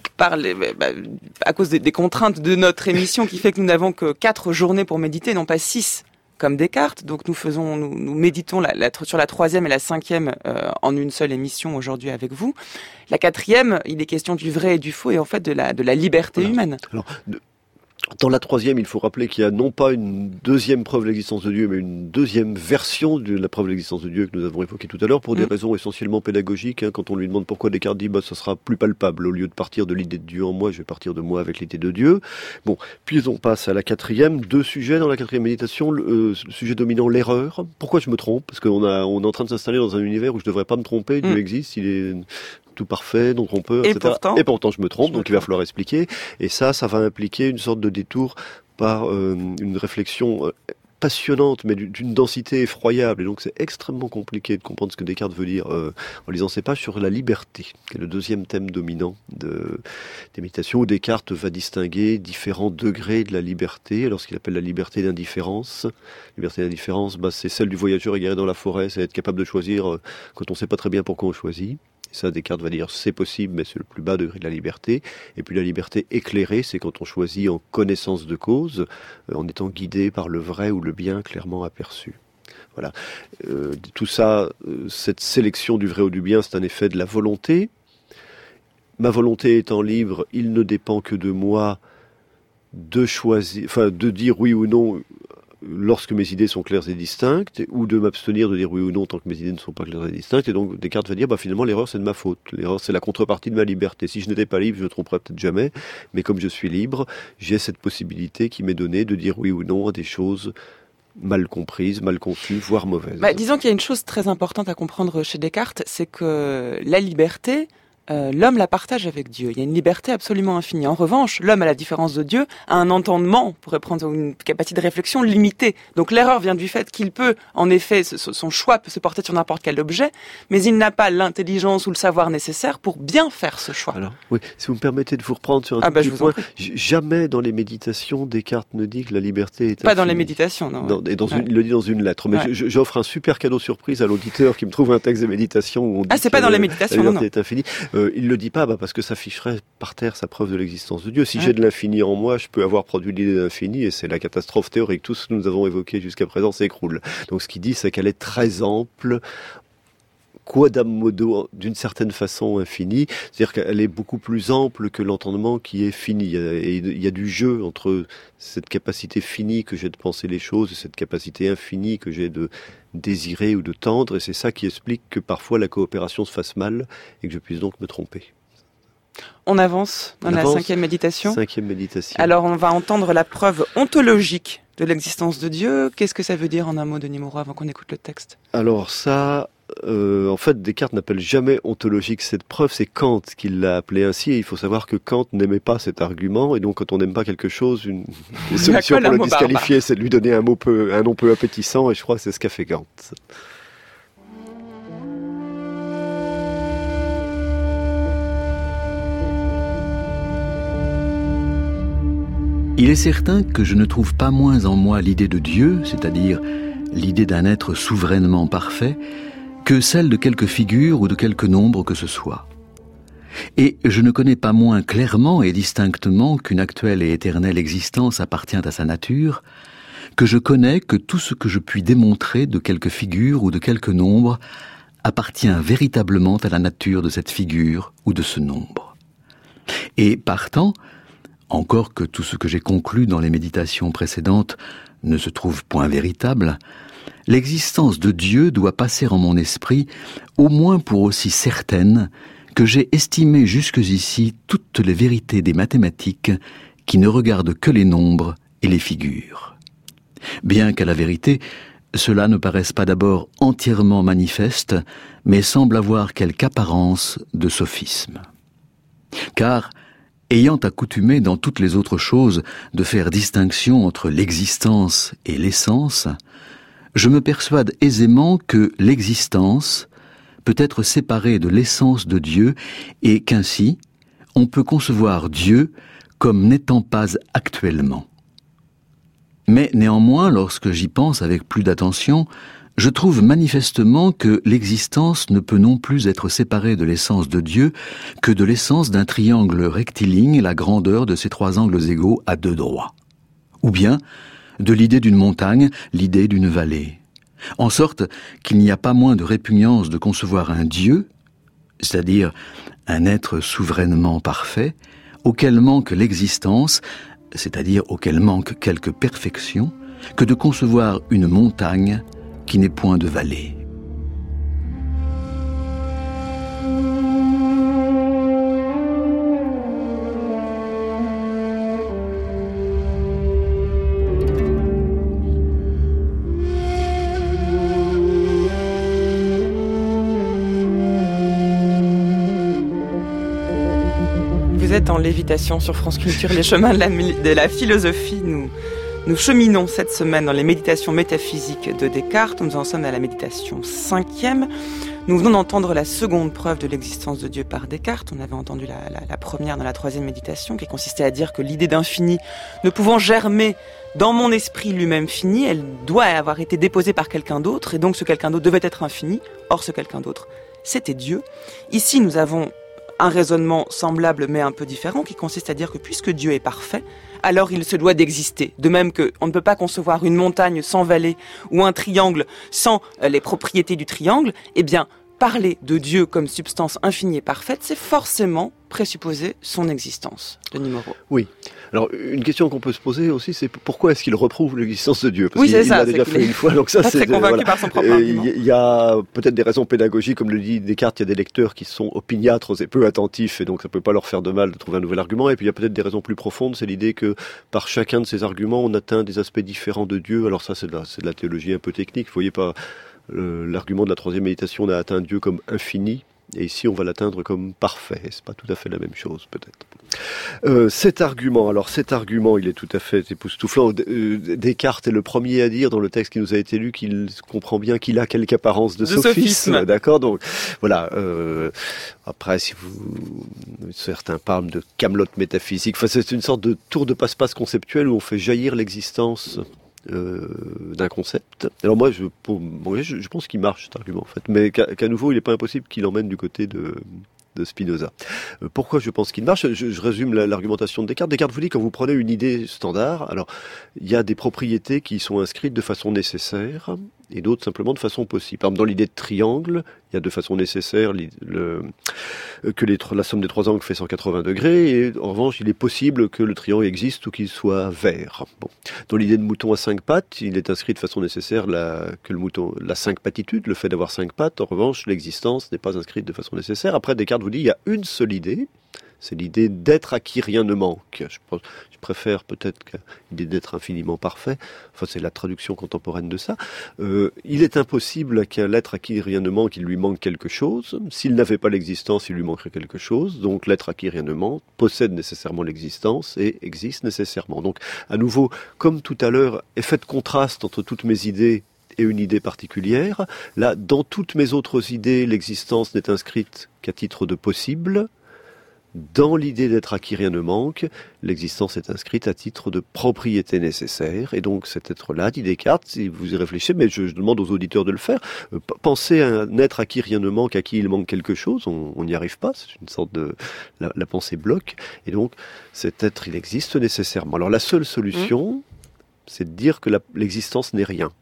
à cause des contraintes de notre émission qui fait que nous n'avons que 4 journées pour méditer, non pas 6 comme Descartes. Donc nous méditons sur la 3e et la 5e en une seule émission aujourd'hui avec vous. La 4e, il est question du vrai et du faux et en fait de la liberté humaine. Alors, dans la 3e, il faut rappeler qu'il y a non pas une deuxième preuve de l'existence de Dieu, mais une deuxième version de la preuve de l'existence de Dieu que nous avons évoquée tout à l'heure, pour des raisons essentiellement pédagogiques. Quand on lui demande pourquoi, Descartes dit ça sera plus palpable. Au lieu de partir de l'idée de Dieu en moi, je vais partir de moi avec l'idée de Dieu. Bon, puis on passe à la 4e. 2 sujets dans la 4e méditation. Le sujet dominant, l'erreur. Pourquoi je me trompe? Parce qu'on est en train de s'installer dans un univers où je ne devrais pas me tromper. Dieu existe, il est tout parfait, donc on peut, etc. Et pourtant je me trompe, donc il va falloir expliquer. Et ça va impliquer une sorte de détour par une réflexion passionnante, mais d'une densité effroyable. Et donc c'est extrêmement compliqué de comprendre ce que Descartes veut dire en lisant ces pages sur la liberté, qui est le 2e thème dominant des méditations, où Descartes va distinguer différents degrés de la liberté. Alors ce qu'il appelle la liberté d'indifférence. Liberté d'indifférence, c'est celle du voyageur égaré dans la forêt, c'est être capable de choisir quand on ne sait pas très bien pourquoi on choisit. Et ça, Descartes va dire c'est possible, mais c'est le plus bas degré de la liberté. Et puis la liberté éclairée, c'est quand on choisit en connaissance de cause, en étant guidé par le vrai ou le bien clairement aperçu. Voilà. Tout ça, cette sélection du vrai ou du bien, c'est un effet de la volonté. Ma volonté étant libre, il ne dépend que de moi de choisir, de dire oui ou non lorsque mes idées sont claires et distinctes, ou de m'abstenir de dire oui ou non tant que mes idées ne sont pas claires et distinctes. Et donc Descartes va dire finalement l'erreur c'est de ma faute, l'erreur c'est la contrepartie de ma liberté. Si je n'étais pas libre, je ne tromperais peut-être jamais, mais comme je suis libre, j'ai cette possibilité qui m'est donnée de dire oui ou non à des choses mal comprises, mal conçues, voire mauvaises. Disons qu'il y a une chose très importante à comprendre chez Descartes, c'est que la liberté, l'homme la partage avec Dieu. Il y a une liberté absolument infinie. En revanche, l'homme, à la différence de Dieu, a un entendement, on pourrait prendre une capacité de réflexion limitée. Donc l'erreur vient du fait qu'il peut, en effet, son choix peut se porter sur n'importe quel objet, mais il n'a pas l'intelligence ou le savoir nécessaire pour bien faire ce choix. Alors, oui, si vous me permettez de vous reprendre sur un petit point, jamais dans les méditations, Descartes ne dit que la liberté est infinie. Pas dans les méditations, non. Il le dit dans une lettre. Mais j'offre un super cadeau surprise à l'auditeur qui me trouve un texte de méditation où on dit c'est pas dans les méditations, la liberté est infinie. Il le dit pas parce que ça ficherait par terre sa preuve de l'existence de Dieu. Si j'ai de l'infini en moi, je peux avoir produit l'idée d'infini et c'est la catastrophe théorique. Tout ce que nous avons évoqué jusqu'à présent s'écroule. Donc ce qu'il dit, c'est qu'elle est très ample, quodam modo, d'une certaine façon infinie. C'est-à-dire qu'elle est beaucoup plus ample que l'entendement qui est fini. Et il y a du jeu entre cette capacité finie que j'ai de penser les choses et cette capacité infinie que j'ai de désirer ou de tendre. Et c'est ça qui explique que parfois la coopération se fasse mal et que je puisse donc me tromper. On avance dans la cinquième méditation. Cinquième méditation. Alors, on va entendre la preuve ontologique de l'existence de Dieu. Qu'est-ce que ça veut dire en un mot, Denis Moreau, avant qu'on écoute le texte? Alors ça, en fait, Descartes n'appelle jamais ontologique cette preuve, c'est Kant qui l'a appelé ainsi, et il faut savoir que Kant n'aimait pas cet argument, et donc quand on n'aime pas quelque chose, une solution pour le disqualifier, c'est de lui donner un nom peu appétissant, et je crois que c'est ce qu'a fait Kant. Il est certain que je ne trouve pas moins en moi l'idée de Dieu, c'est-à-dire l'idée d'un être souverainement parfait, que celle de quelque figure ou de quelque nombre que ce soit. Et je ne connais pas moins clairement et distinctement qu'une actuelle et éternelle existence appartient à sa nature, que je connais que tout ce que je puis démontrer de quelque figure ou de quelque nombre appartient véritablement à la nature de cette figure ou de ce nombre. Et partant, encore que tout ce que j'ai conclu dans les méditations précédentes ne se trouve point véritable, l'existence de Dieu doit passer en mon esprit au moins pour aussi certaine que j'ai estimé jusqu'ici toutes les vérités des mathématiques qui ne regardent que les nombres et les figures. Bien qu'à la vérité, cela ne paraisse pas d'abord entièrement manifeste, mais semble avoir quelque apparence de sophisme. Car, ayant accoutumé dans toutes les autres choses de faire distinction entre l'existence et l'essence, je me persuade aisément que l'existence peut être séparée de l'essence de Dieu et qu'ainsi, on peut concevoir Dieu comme n'étant pas actuellement. Mais néanmoins, lorsque j'y pense avec plus d'attention, je trouve manifestement que l'existence ne peut non plus être séparée de l'essence de Dieu que de l'essence d'un triangle rectiligne et la grandeur de ses trois angles égaux à deux droits. Ou bien de l'idée d'une montagne, l'idée d'une vallée. En sorte qu'il n'y a pas moins de répugnance de concevoir un Dieu, c'est-à-dire un être souverainement parfait, auquel manque l'existence, c'est-à-dire auquel manque quelque perfection, que de concevoir une montagne qui n'est point de vallée. Vous êtes en lévitation sur France Culture, les chemins de la philosophie. Nous cheminons cette semaine dans les méditations métaphysiques de Descartes. Nous en sommes à la méditation 5e. Nous venons d'entendre la seconde preuve de l'existence de Dieu par Descartes. On avait entendu la première dans la 3e méditation, qui consistait à dire que l'idée d'infini ne pouvant germer dans mon esprit lui-même fini, elle doit avoir été déposée par quelqu'un d'autre, et donc ce quelqu'un d'autre devait être infini. Or, ce quelqu'un d'autre, c'était Dieu. Ici, nous avons un raisonnement semblable mais un peu différent, qui consiste à dire que puisque Dieu est parfait, alors il se doit d'exister. De même qu'on ne peut pas concevoir une montagne sans vallée ou un triangle sans les propriétés du triangle, eh bien, parler de Dieu comme substance infinie et parfaite, c'est forcément présupposer son existence. Denis Moreau. Oui. Alors, une question qu'on peut se poser aussi, c'est pourquoi est-ce qu'il reprouve l'existence de Dieu? Parce qu'il l'a déjà fait une fois, donc ça, c'est très convaincu par son propre argument. Il y a peut-être des raisons pédagogiques, comme le dit Descartes, il y a des lecteurs qui sont opiniâtres et peu attentifs, et donc ça peut pas leur faire de mal de trouver un nouvel argument. Et puis il y a peut-être des raisons plus profondes, c'est l'idée que par chacun de ces arguments, on atteint des aspects différents de Dieu. Alors ça, c'est de la théologie un peu technique. Vous voyez pas, l'argument de la 3e méditation, on a atteint Dieu comme infini. Et ici, on va l'atteindre comme parfait. C'est pas tout à fait la même chose, peut-être. Cet argument, il est tout à fait époustouflant. Descartes est le premier à dire dans le texte qui nous a été lu qu'il comprend bien qu'il a quelque apparence de sophisme. D'accord. Donc, voilà. Après, si certains parlent de camelote métaphysique. Enfin, c'est une sorte de tour de passe-passe conceptuel où on fait jaillir l'existence d'un concept. Alors moi, je pense qu'il marche cet argument en fait, mais qu'à nouveau, il n'est pas impossible qu'il emmène du côté de Spinoza. Pourquoi je pense qu'il marche? Je résume l'argumentation de Descartes. Descartes vous dit, quand vous prenez une idée standard, alors il y a des propriétés qui sont inscrites de façon nécessaire et d'autres simplement de façon possible. Par exemple, dans l'idée de triangle, il y a de façon nécessaire que la somme des trois angles fait 180 degrés, et en revanche, il est possible que le triangle existe ou qu'il soit vert. Bon. Dans l'idée de mouton à 5 pattes, il est inscrit de façon nécessaire que le mouton, la 5-patitude, le fait d'avoir 5 pattes. En revanche, l'existence n'est pas inscrite de façon nécessaire. Après, Descartes vous dit, il y a une seule idée, C'est l'idée d'être à qui rien ne manque. Je préfère peut-être l'idée d'être infiniment parfait. Enfin, c'est la traduction contemporaine de ça. Il est impossible qu'à l'être à qui rien ne manque, il lui manque quelque chose. S'il n'avait pas l'existence, il lui manquerait quelque chose. Donc, l'être à qui rien ne manque possède nécessairement l'existence et existe nécessairement. Donc, à nouveau, comme tout à l'heure, effet de contraste entre toutes mes idées et une idée particulière. Là, dans toutes mes autres idées, l'existence n'est inscrite qu'à titre de possible. Dans l'idée d'être à qui rien ne manque, l'existence est inscrite à titre de propriété nécessaire. Et donc cet être-là, dit Descartes, si vous y réfléchissez, mais je demande aux auditeurs de le faire, pensez à un être à qui rien ne manque, à qui il manque quelque chose, on n'y arrive pas, c'est une sorte de... La pensée bloque. Et donc cet être, il existe nécessairement. Alors la seule solution, c'est de dire que l'existence n'est rien.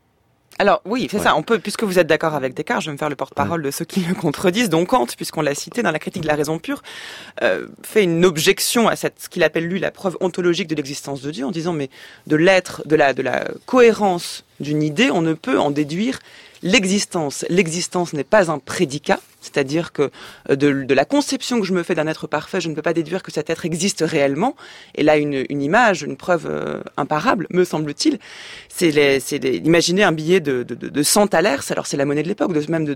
Alors oui, c'est ça, on peut, puisque vous êtes d'accord avec Descartes, je vais me faire le porte-parole de ceux qui le contredisent, donc Kant, puisqu'on l'a cité dans la critique de la raison pure, fait une objection à ce qu'il appelle lui la preuve ontologique de l'existence de Dieu, en disant mais de l'être, de la cohérence d'une idée, on ne peut en déduire l'existence. L'existence n'est pas un prédicat, c'est-à-dire que de la conception que je me fais d'un être parfait, je ne peux pas déduire que cet être existe réellement. Et là, une image, une preuve imparable, me semble-t-il, c'est imaginer un billet de 100 thalers, alors c'est la monnaie de l'époque,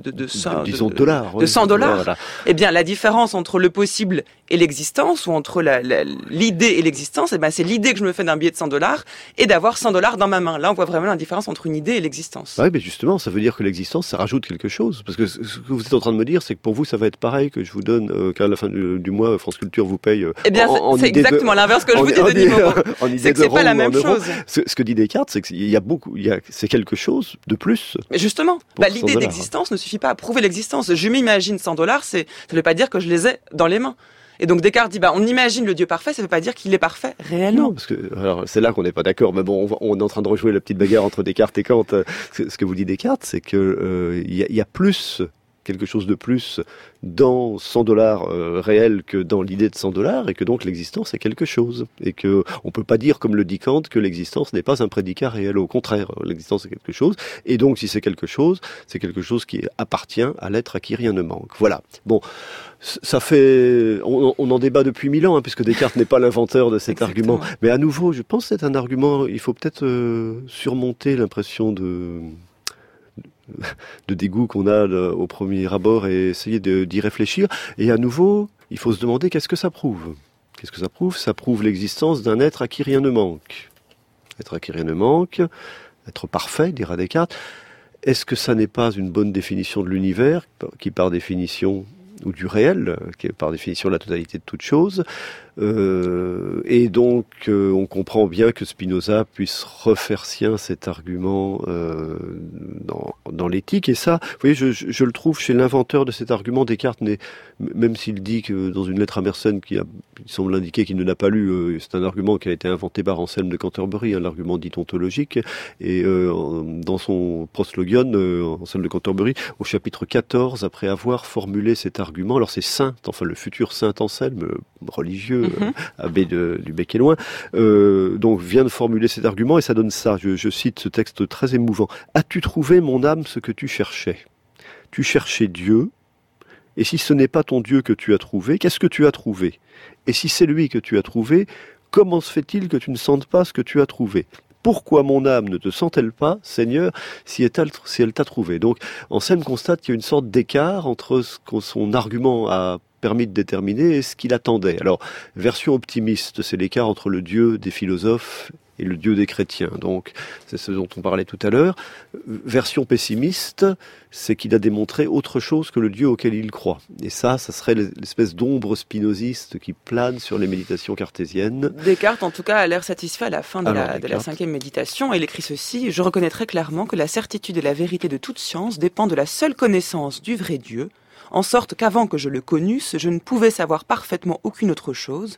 disons dollars. De 100 dollars. Voilà. Eh bien, la différence entre le possible et l'existence, ou entre l'idée et l'existence, eh ben, c'est l'idée que je me fais d'un billet de 100 dollars et d'avoir 100 dollars dans ma main. Là, on voit vraiment la différence entre une idée et l'existence. Oui, mais justement, ça veut dire que l'existence, ça rajoute quelque chose. Parce que ce que vous êtes en train de me dire, c'est que pour vous, ça va être pareil que je vous donne, qu'à la fin du mois, France Culture vous paye. Eh bien, c'est exactement l'inverse que je vous dis, Denis Moreau. C'est que c'est pas la même chose. Ce que dit Descartes, c'est qu'il y a c'est quelque chose de plus. Mais justement, l'idée d'existence ne suffit pas à prouver l'existence. Je m'imagine 100 dollars, ça ne veut pas dire que je les ai dans les mains. Et donc Descartes dit, on imagine le Dieu parfait, ça ne veut pas dire qu'il est parfait réellement. Non, parce que alors c'est là qu'on n'est pas d'accord. Mais bon, on est en train de rejouer la petite bagarre entre Descartes et Kant. Ce que vous dit Descartes, c'est que il y a plus, quelque chose de plus dans 100 dollars réels que dans l'idée de 100 dollars, et que donc l'existence est quelque chose. Et que on peut pas dire, comme le dit Kant, que l'existence n'est pas un prédicat réel. Au contraire, l'existence est quelque chose. Et donc, si c'est quelque chose qui appartient à l'être à qui rien ne manque. Voilà. Bon. Ça fait, on en débat depuis 1000 ans, puisque Descartes n'est pas l'inventeur de cet argument. Mais à nouveau, je pense que c'est un argument, il faut peut-être surmonter l'impression de dégoût qu'on a au premier abord et essayer d'y réfléchir. Et à nouveau, il faut se demander qu'est-ce que ça prouve. Qu'est-ce que ça prouve ? Ça prouve l'existence d'un être à qui rien ne manque. Être à qui rien ne manque, être parfait, dira Descartes. Est-ce que ça n'est pas une bonne définition de l'univers, qui par définition, ou du réel, qui est par définition la totalité de toute chose, et donc on comprend bien que Spinoza puisse refaire sien cet argument dans l'éthique, et ça, vous voyez, je le trouve chez l'inventeur de cet argument. Descartes, même s'il dit que dans une lettre à Mersenne, il semble indiquer qu'il ne l'a pas lu, c'est un argument qui a été inventé par Anselme de Canterbury, l'argument dit ontologique, et dans son proslogion, Anselme de Canterbury, au chapitre 14, après avoir formulé cet argument, alors c'est Saint, enfin le futur Saint Anselme, religieux, abbé du Bec et Loin, donc vient de formuler cet argument, et ça donne ça, je cite ce texte très émouvant. « As-tu trouvé, mon âme, ce que tu cherchais ? Tu cherchais Dieu, et si ce n'est pas ton Dieu que tu as trouvé, qu'est-ce que tu as trouvé ? Et si c'est lui que tu as trouvé, comment se fait-il que tu ne sentes pas ce que tu as trouvé ? Pourquoi mon âme ne te sent-elle pas, Seigneur, si elle t'a trouvé ?» Donc Anselme constate qu'il y a une sorte d'écart entre ce que son argument a permis de déterminer et ce qu'il attendait. Alors, version optimiste, c'est l'écart entre le Dieu des philosophes et le Dieu des chrétiens. Donc, c'est ce dont on parlait tout à l'heure. Version pessimiste, c'est qu'il a démontré autre chose que le Dieu auquel il croit. Et ça serait l'espèce d'ombre spinoziste qui plane sur les méditations cartésiennes. Descartes, en tout cas, a l'air satisfait à la fin de la 5e méditation. Et il écrit ceci: « Je reconnais très clairement que la certitude et la vérité de toute science dépend de la seule connaissance du vrai Dieu, en sorte qu'avant que je le connusse, je ne pouvais savoir parfaitement aucune autre chose,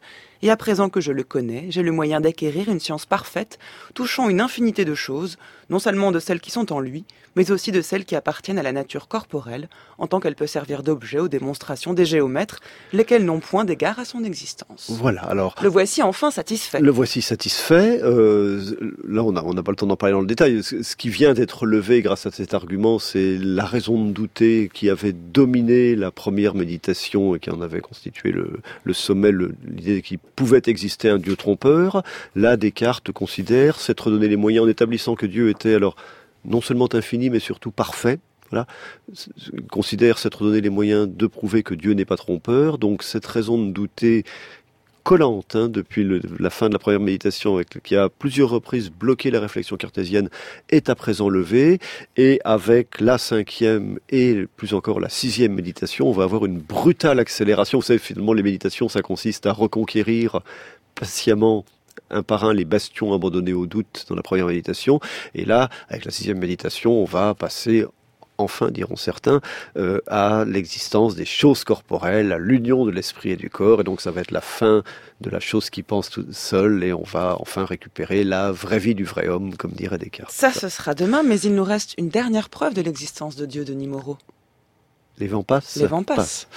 Et à présent que je le connais, j'ai le moyen d'acquérir une science parfaite, touchant une infinité de choses, non seulement de celles qui sont en lui, mais aussi de celles qui appartiennent à la nature corporelle, en tant qu'elle peut servir d'objet aux démonstrations des géomètres, lesquels n'ont point d'égard à son existence. Voilà, alors... Le voici enfin satisfait. Le voici satisfait. Là, on n'a pas le temps d'en parler dans le détail. Ce qui vient d'être levé grâce à cet argument, c'est la raison de douter qui avait dominé la première méditation et qui en avait constitué le sommet, l'idée qu'il pouvait exister un Dieu trompeur. Là, Descartes considère s'être donné les moyens en établissant que Dieu était alors non seulement infini, mais surtout parfait. Voilà, considère s'être donné les moyens de prouver que Dieu n'est pas trompeur. Donc cette raison de douter collante depuis la fin de la première méditation, qui a à plusieurs reprises bloqué la réflexion cartésienne, est à présent levée. Et avec la 5e et plus encore la 6e méditation, on va avoir une brutale accélération. Vous savez, finalement, les méditations, ça consiste à reconquérir patiemment un par un les bastions abandonnés au doute dans la première méditation. Et là, avec la 6e méditation, on va passer enfin, diront certains, à l'existence des choses corporelles, à l'union de l'esprit et du corps, et donc ça va être la fin de la chose qui pense toute seule, et on va enfin récupérer la vraie vie du vrai homme, comme dirait Descartes. Ça, ce sera demain, mais il nous reste une dernière preuve de l'existence de Dieu, Denis Moreau. Les vents passent. Les vents passent.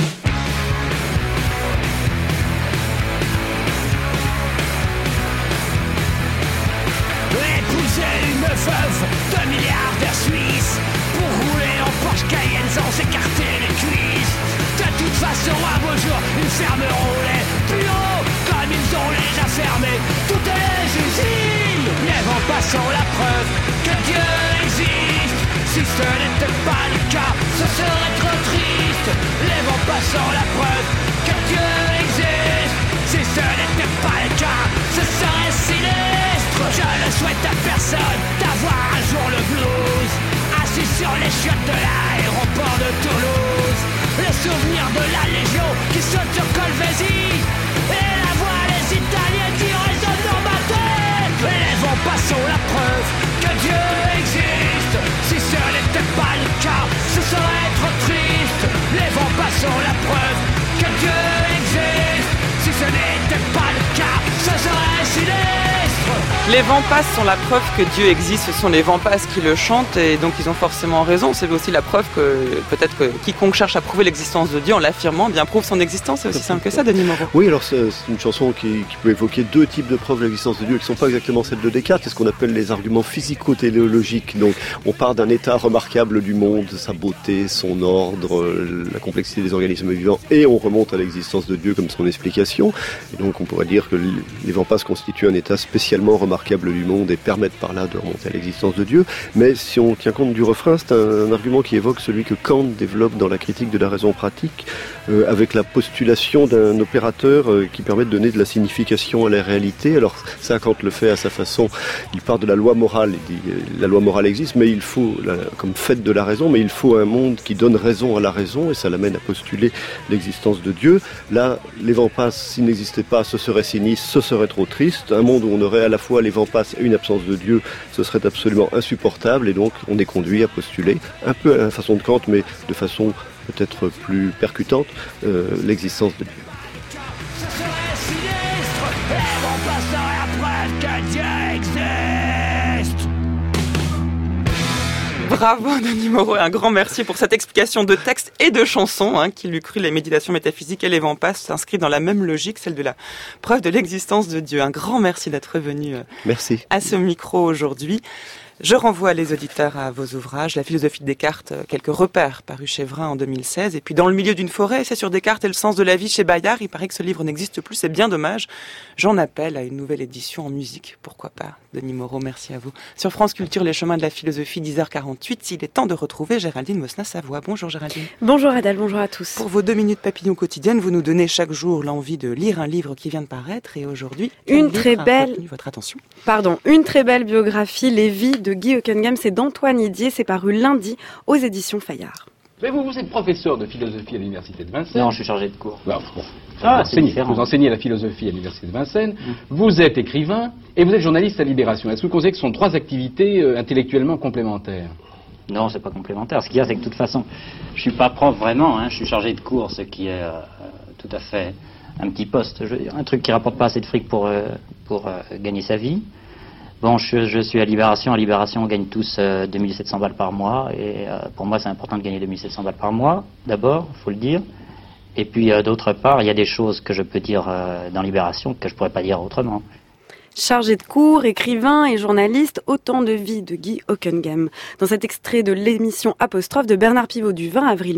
Épouser une veuve de milliardaire suisse pour rouler en Porsche Cayenne sans écarter les cuisses. De toute façon, un beau jour, ils fermeront les bureaux comme ils ont déjà fermé toutes les usines. Les vents passent la preuve que Dieu existe. Si ce n'était pas le cas, ce serait trop triste. Les vents passent la preuve que Dieu existe. Si ce n'était pas le cas, ce serait sinistre. Je ne souhaite à personne d'avoir un jour le blues, assis sur les chiottes de l'aéroport de Toulouse. Le souvenir de la Légion qui saute sur Colvézi et la voix des Italiens qui résonnent dans ma tête. Les vents passent la preuve que Dieu existe. Si ce n'était pas le cas, ce serait trop triste. Les vents passent la preuve que Dieu existe. Si ce n'était pas le cas, ce serait sinistre. Les vents passent sont la preuve que Dieu existe, ce sont les vents passent qui le chantent, et donc ils ont forcément raison. C'est aussi la preuve que peut-être que quiconque cherche à prouver l'existence de Dieu en l'affirmant bien prouve son existence. C'est aussi simple que ça, Denis Moreau. Oui, alors c'est une chanson qui peut évoquer deux types de preuves de l'existence de Dieu qui ne sont pas exactement celles de Descartes, c'est ce qu'on appelle les arguments physico-téléologiques. Donc on part d'un état remarquable du monde, sa beauté, son ordre, la complexité des organismes vivants, et on remonte à l'existence de Dieu comme son explication. Et donc on pourrait dire que les vents passent constituent un état spécialement remarquable du monde et permettent par là de remonter à l'existence de Dieu. Mais si on tient compte du refrain, c'est un argument qui évoque celui que Kant développe dans la critique de la raison pratique, avec la postulation d'un opérateur qui permet de donner de la signification à la réalité. Alors ça, Kant le fait à sa façon. Il part de la loi morale. Il dit la loi morale existe, mais il faut, comme fait de la raison, mais il faut un monde qui donne raison à la raison, et ça l'amène à postuler l'existence de Dieu. Là, les vents passent, s'ils n'existaient pas, ce serait sinistre, ce serait trop triste. Un monde où on aurait à la fois les vents passent et une absence de Dieu, ce serait absolument insupportable, et donc on est conduit à postuler, un peu à la façon de Kant, mais de façon peut-être plus percutante, l'existence de Dieu. Ce serait sinistre, et on passerait après que Dieu existe. Bravo Denis Moreau, un grand merci pour cette explication de texte et de chanson, qui lui crut les méditations métaphysiques et les vents passent s'inscrivent dans la même logique, celle de la preuve de l'existence de Dieu. Un grand merci d'être venu à ce micro aujourd'hui. Je renvoie les auditeurs à vos ouvrages, La philosophie de Descartes, quelques repères parus chez Vrin en 2016, et puis Dans le milieu d'une forêt, c'est sur Descartes et le sens de la vie chez Bayard. Il paraît que ce livre n'existe plus, c'est bien dommage. J'en appelle à une nouvelle édition en musique, pourquoi pas. Denis Moreau, merci à vous. Sur France Culture, les chemins de la philosophie, 10h48, il est temps de retrouver Géraldine Mosna-Savoie. Bonjour Géraldine. Bonjour Adèle, bonjour à tous. Pour vos 2 minutes papillons quotidiennes, vous nous donnez chaque jour l'envie de lire un livre qui vient de paraître, et aujourd'hui, une très belle biographie, Les vies de Guy Hockenheim, c'est d'Antoine Idier, c'est paru lundi aux éditions Fayard. Mais vous êtes professeur de philosophie à l'université de Vincennes. Non, je suis chargé de cours. Bon. Vous enseignez la philosophie à l'université de Vincennes, vous êtes écrivain et vous êtes journaliste à Libération. Est-ce que vous considérez que ce sont 3 activités intellectuellement complémentaires ? Non, c'est pas complémentaire. Ce qu'il y a, c'est que de toute façon, je suis pas prof vraiment, hein, je suis chargé de cours, ce qui est tout à fait un petit poste, un truc qui rapporte pas assez de fric pour gagner sa vie. Bon, je suis à Libération. À Libération, on gagne tous 2700 balles par mois. Et pour moi, c'est important de gagner 2700 balles par mois, d'abord, il faut le dire. Et puis, d'autre part, il y a des choses que je peux dire dans Libération que je pourrais pas dire autrement. Chargé de cours, écrivain et journaliste, autant de vie de Guy Hockenheim. Dans cet extrait de l'émission Apostrophe de Bernard Pivot du 20 avril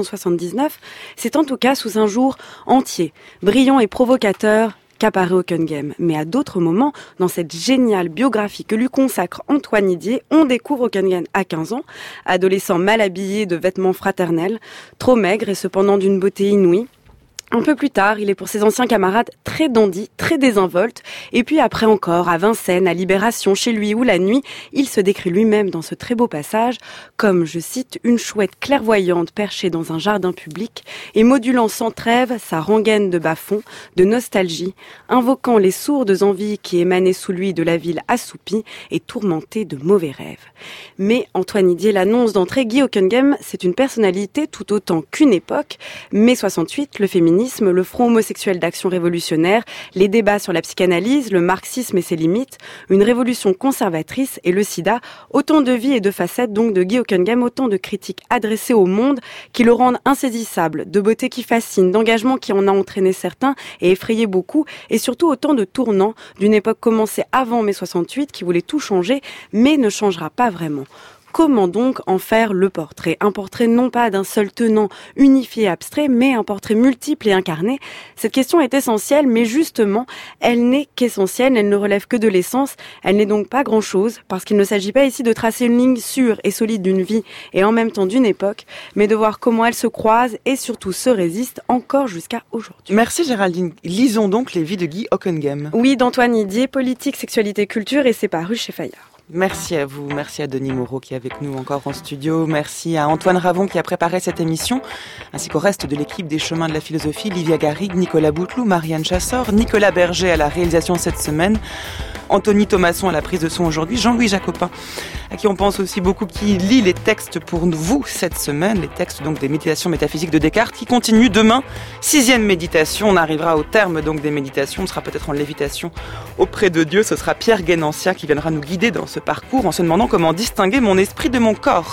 1979, c'est en tout cas sous un jour entier, brillant et provocateur, qu'apparaît Hockenheim. Mais à d'autres moments, dans cette géniale biographie que lui consacre Antoine Didier, on découvre Hockenheim à 15 ans, adolescent mal habillé de vêtements fraternels, trop maigre et cependant d'une beauté inouïe. Un peu plus tard, il est pour ses anciens camarades très dandy, très désinvolte. Et puis après encore, à Vincennes, à Libération, chez lui ou la nuit, il se décrit lui-même dans ce très beau passage comme, je cite, une chouette clairvoyante perchée dans un jardin public et modulant sans trêve sa rengaine de bas-fond, de nostalgie, invoquant les sourdes envies qui émanaient sous lui de la ville assoupie et tourmentée de mauvais rêves. Mais Antoine Didier l'annonce d'entrée, Guy Hockenheim, c'est une personnalité tout autant qu'une époque. Mai 68, le féminisme, le Front homosexuel d'action révolutionnaire, les débats sur la psychanalyse, le marxisme et ses limites, une révolution conservatrice et le sida, autant de vies et de facettes donc de Guy Hockenheim, autant de critiques adressées au monde qui le rendent insaisissable, de beauté qui fascine, d'engagement qui en a entraîné certains et effrayé beaucoup, et surtout autant de tournants d'une époque commencée avant mai 68 qui voulait tout changer, mais ne changera pas vraiment. Comment donc en faire le portrait ? Un portrait non pas d'un seul tenant unifié et abstrait, mais un portrait multiple et incarné. Cette question est essentielle, mais justement, elle n'est qu'essentielle, elle ne relève que de l'essence, elle n'est donc pas grand-chose, parce qu'il ne s'agit pas ici de tracer une ligne sûre et solide d'une vie et en même temps d'une époque, mais de voir comment elles se croisent et surtout se résistent encore jusqu'à aujourd'hui. Merci Géraldine. Lisons donc les vies de Guy Hockenheim. Oui, d'Antoine Didier, Politique, sexualité, culture, et c'est paru chez Fayard. Merci à vous, merci à Denis Moreau qui est avec nous encore en studio, merci à Antoine Ravon qui a préparé cette émission, ainsi qu'au reste de l'équipe des Chemins de la Philosophie, Livia Garrigue, Nicolas Bouteloup, Marianne Chassor, Nicolas Berger à la réalisation cette semaine, Anthony Thomasson à la prise de son aujourd'hui, Jean-Louis Jacopin, à qui on pense aussi beaucoup, qui lit les textes pour vous cette semaine, les textes donc des méditations métaphysiques de Descartes, qui continuent demain, 6e méditation, on arrivera au terme donc des méditations, on sera peut-être en lévitation auprès de Dieu, ce sera Pierre Guénancia qui viendra nous guider dans ce parcours en se demandant comment distinguer mon esprit de mon corps.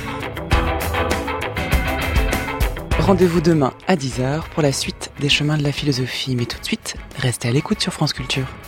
Rendez-vous demain à 10h pour la suite des Chemins de la Philosophie, mais tout de suite, restez à l'écoute sur France Culture.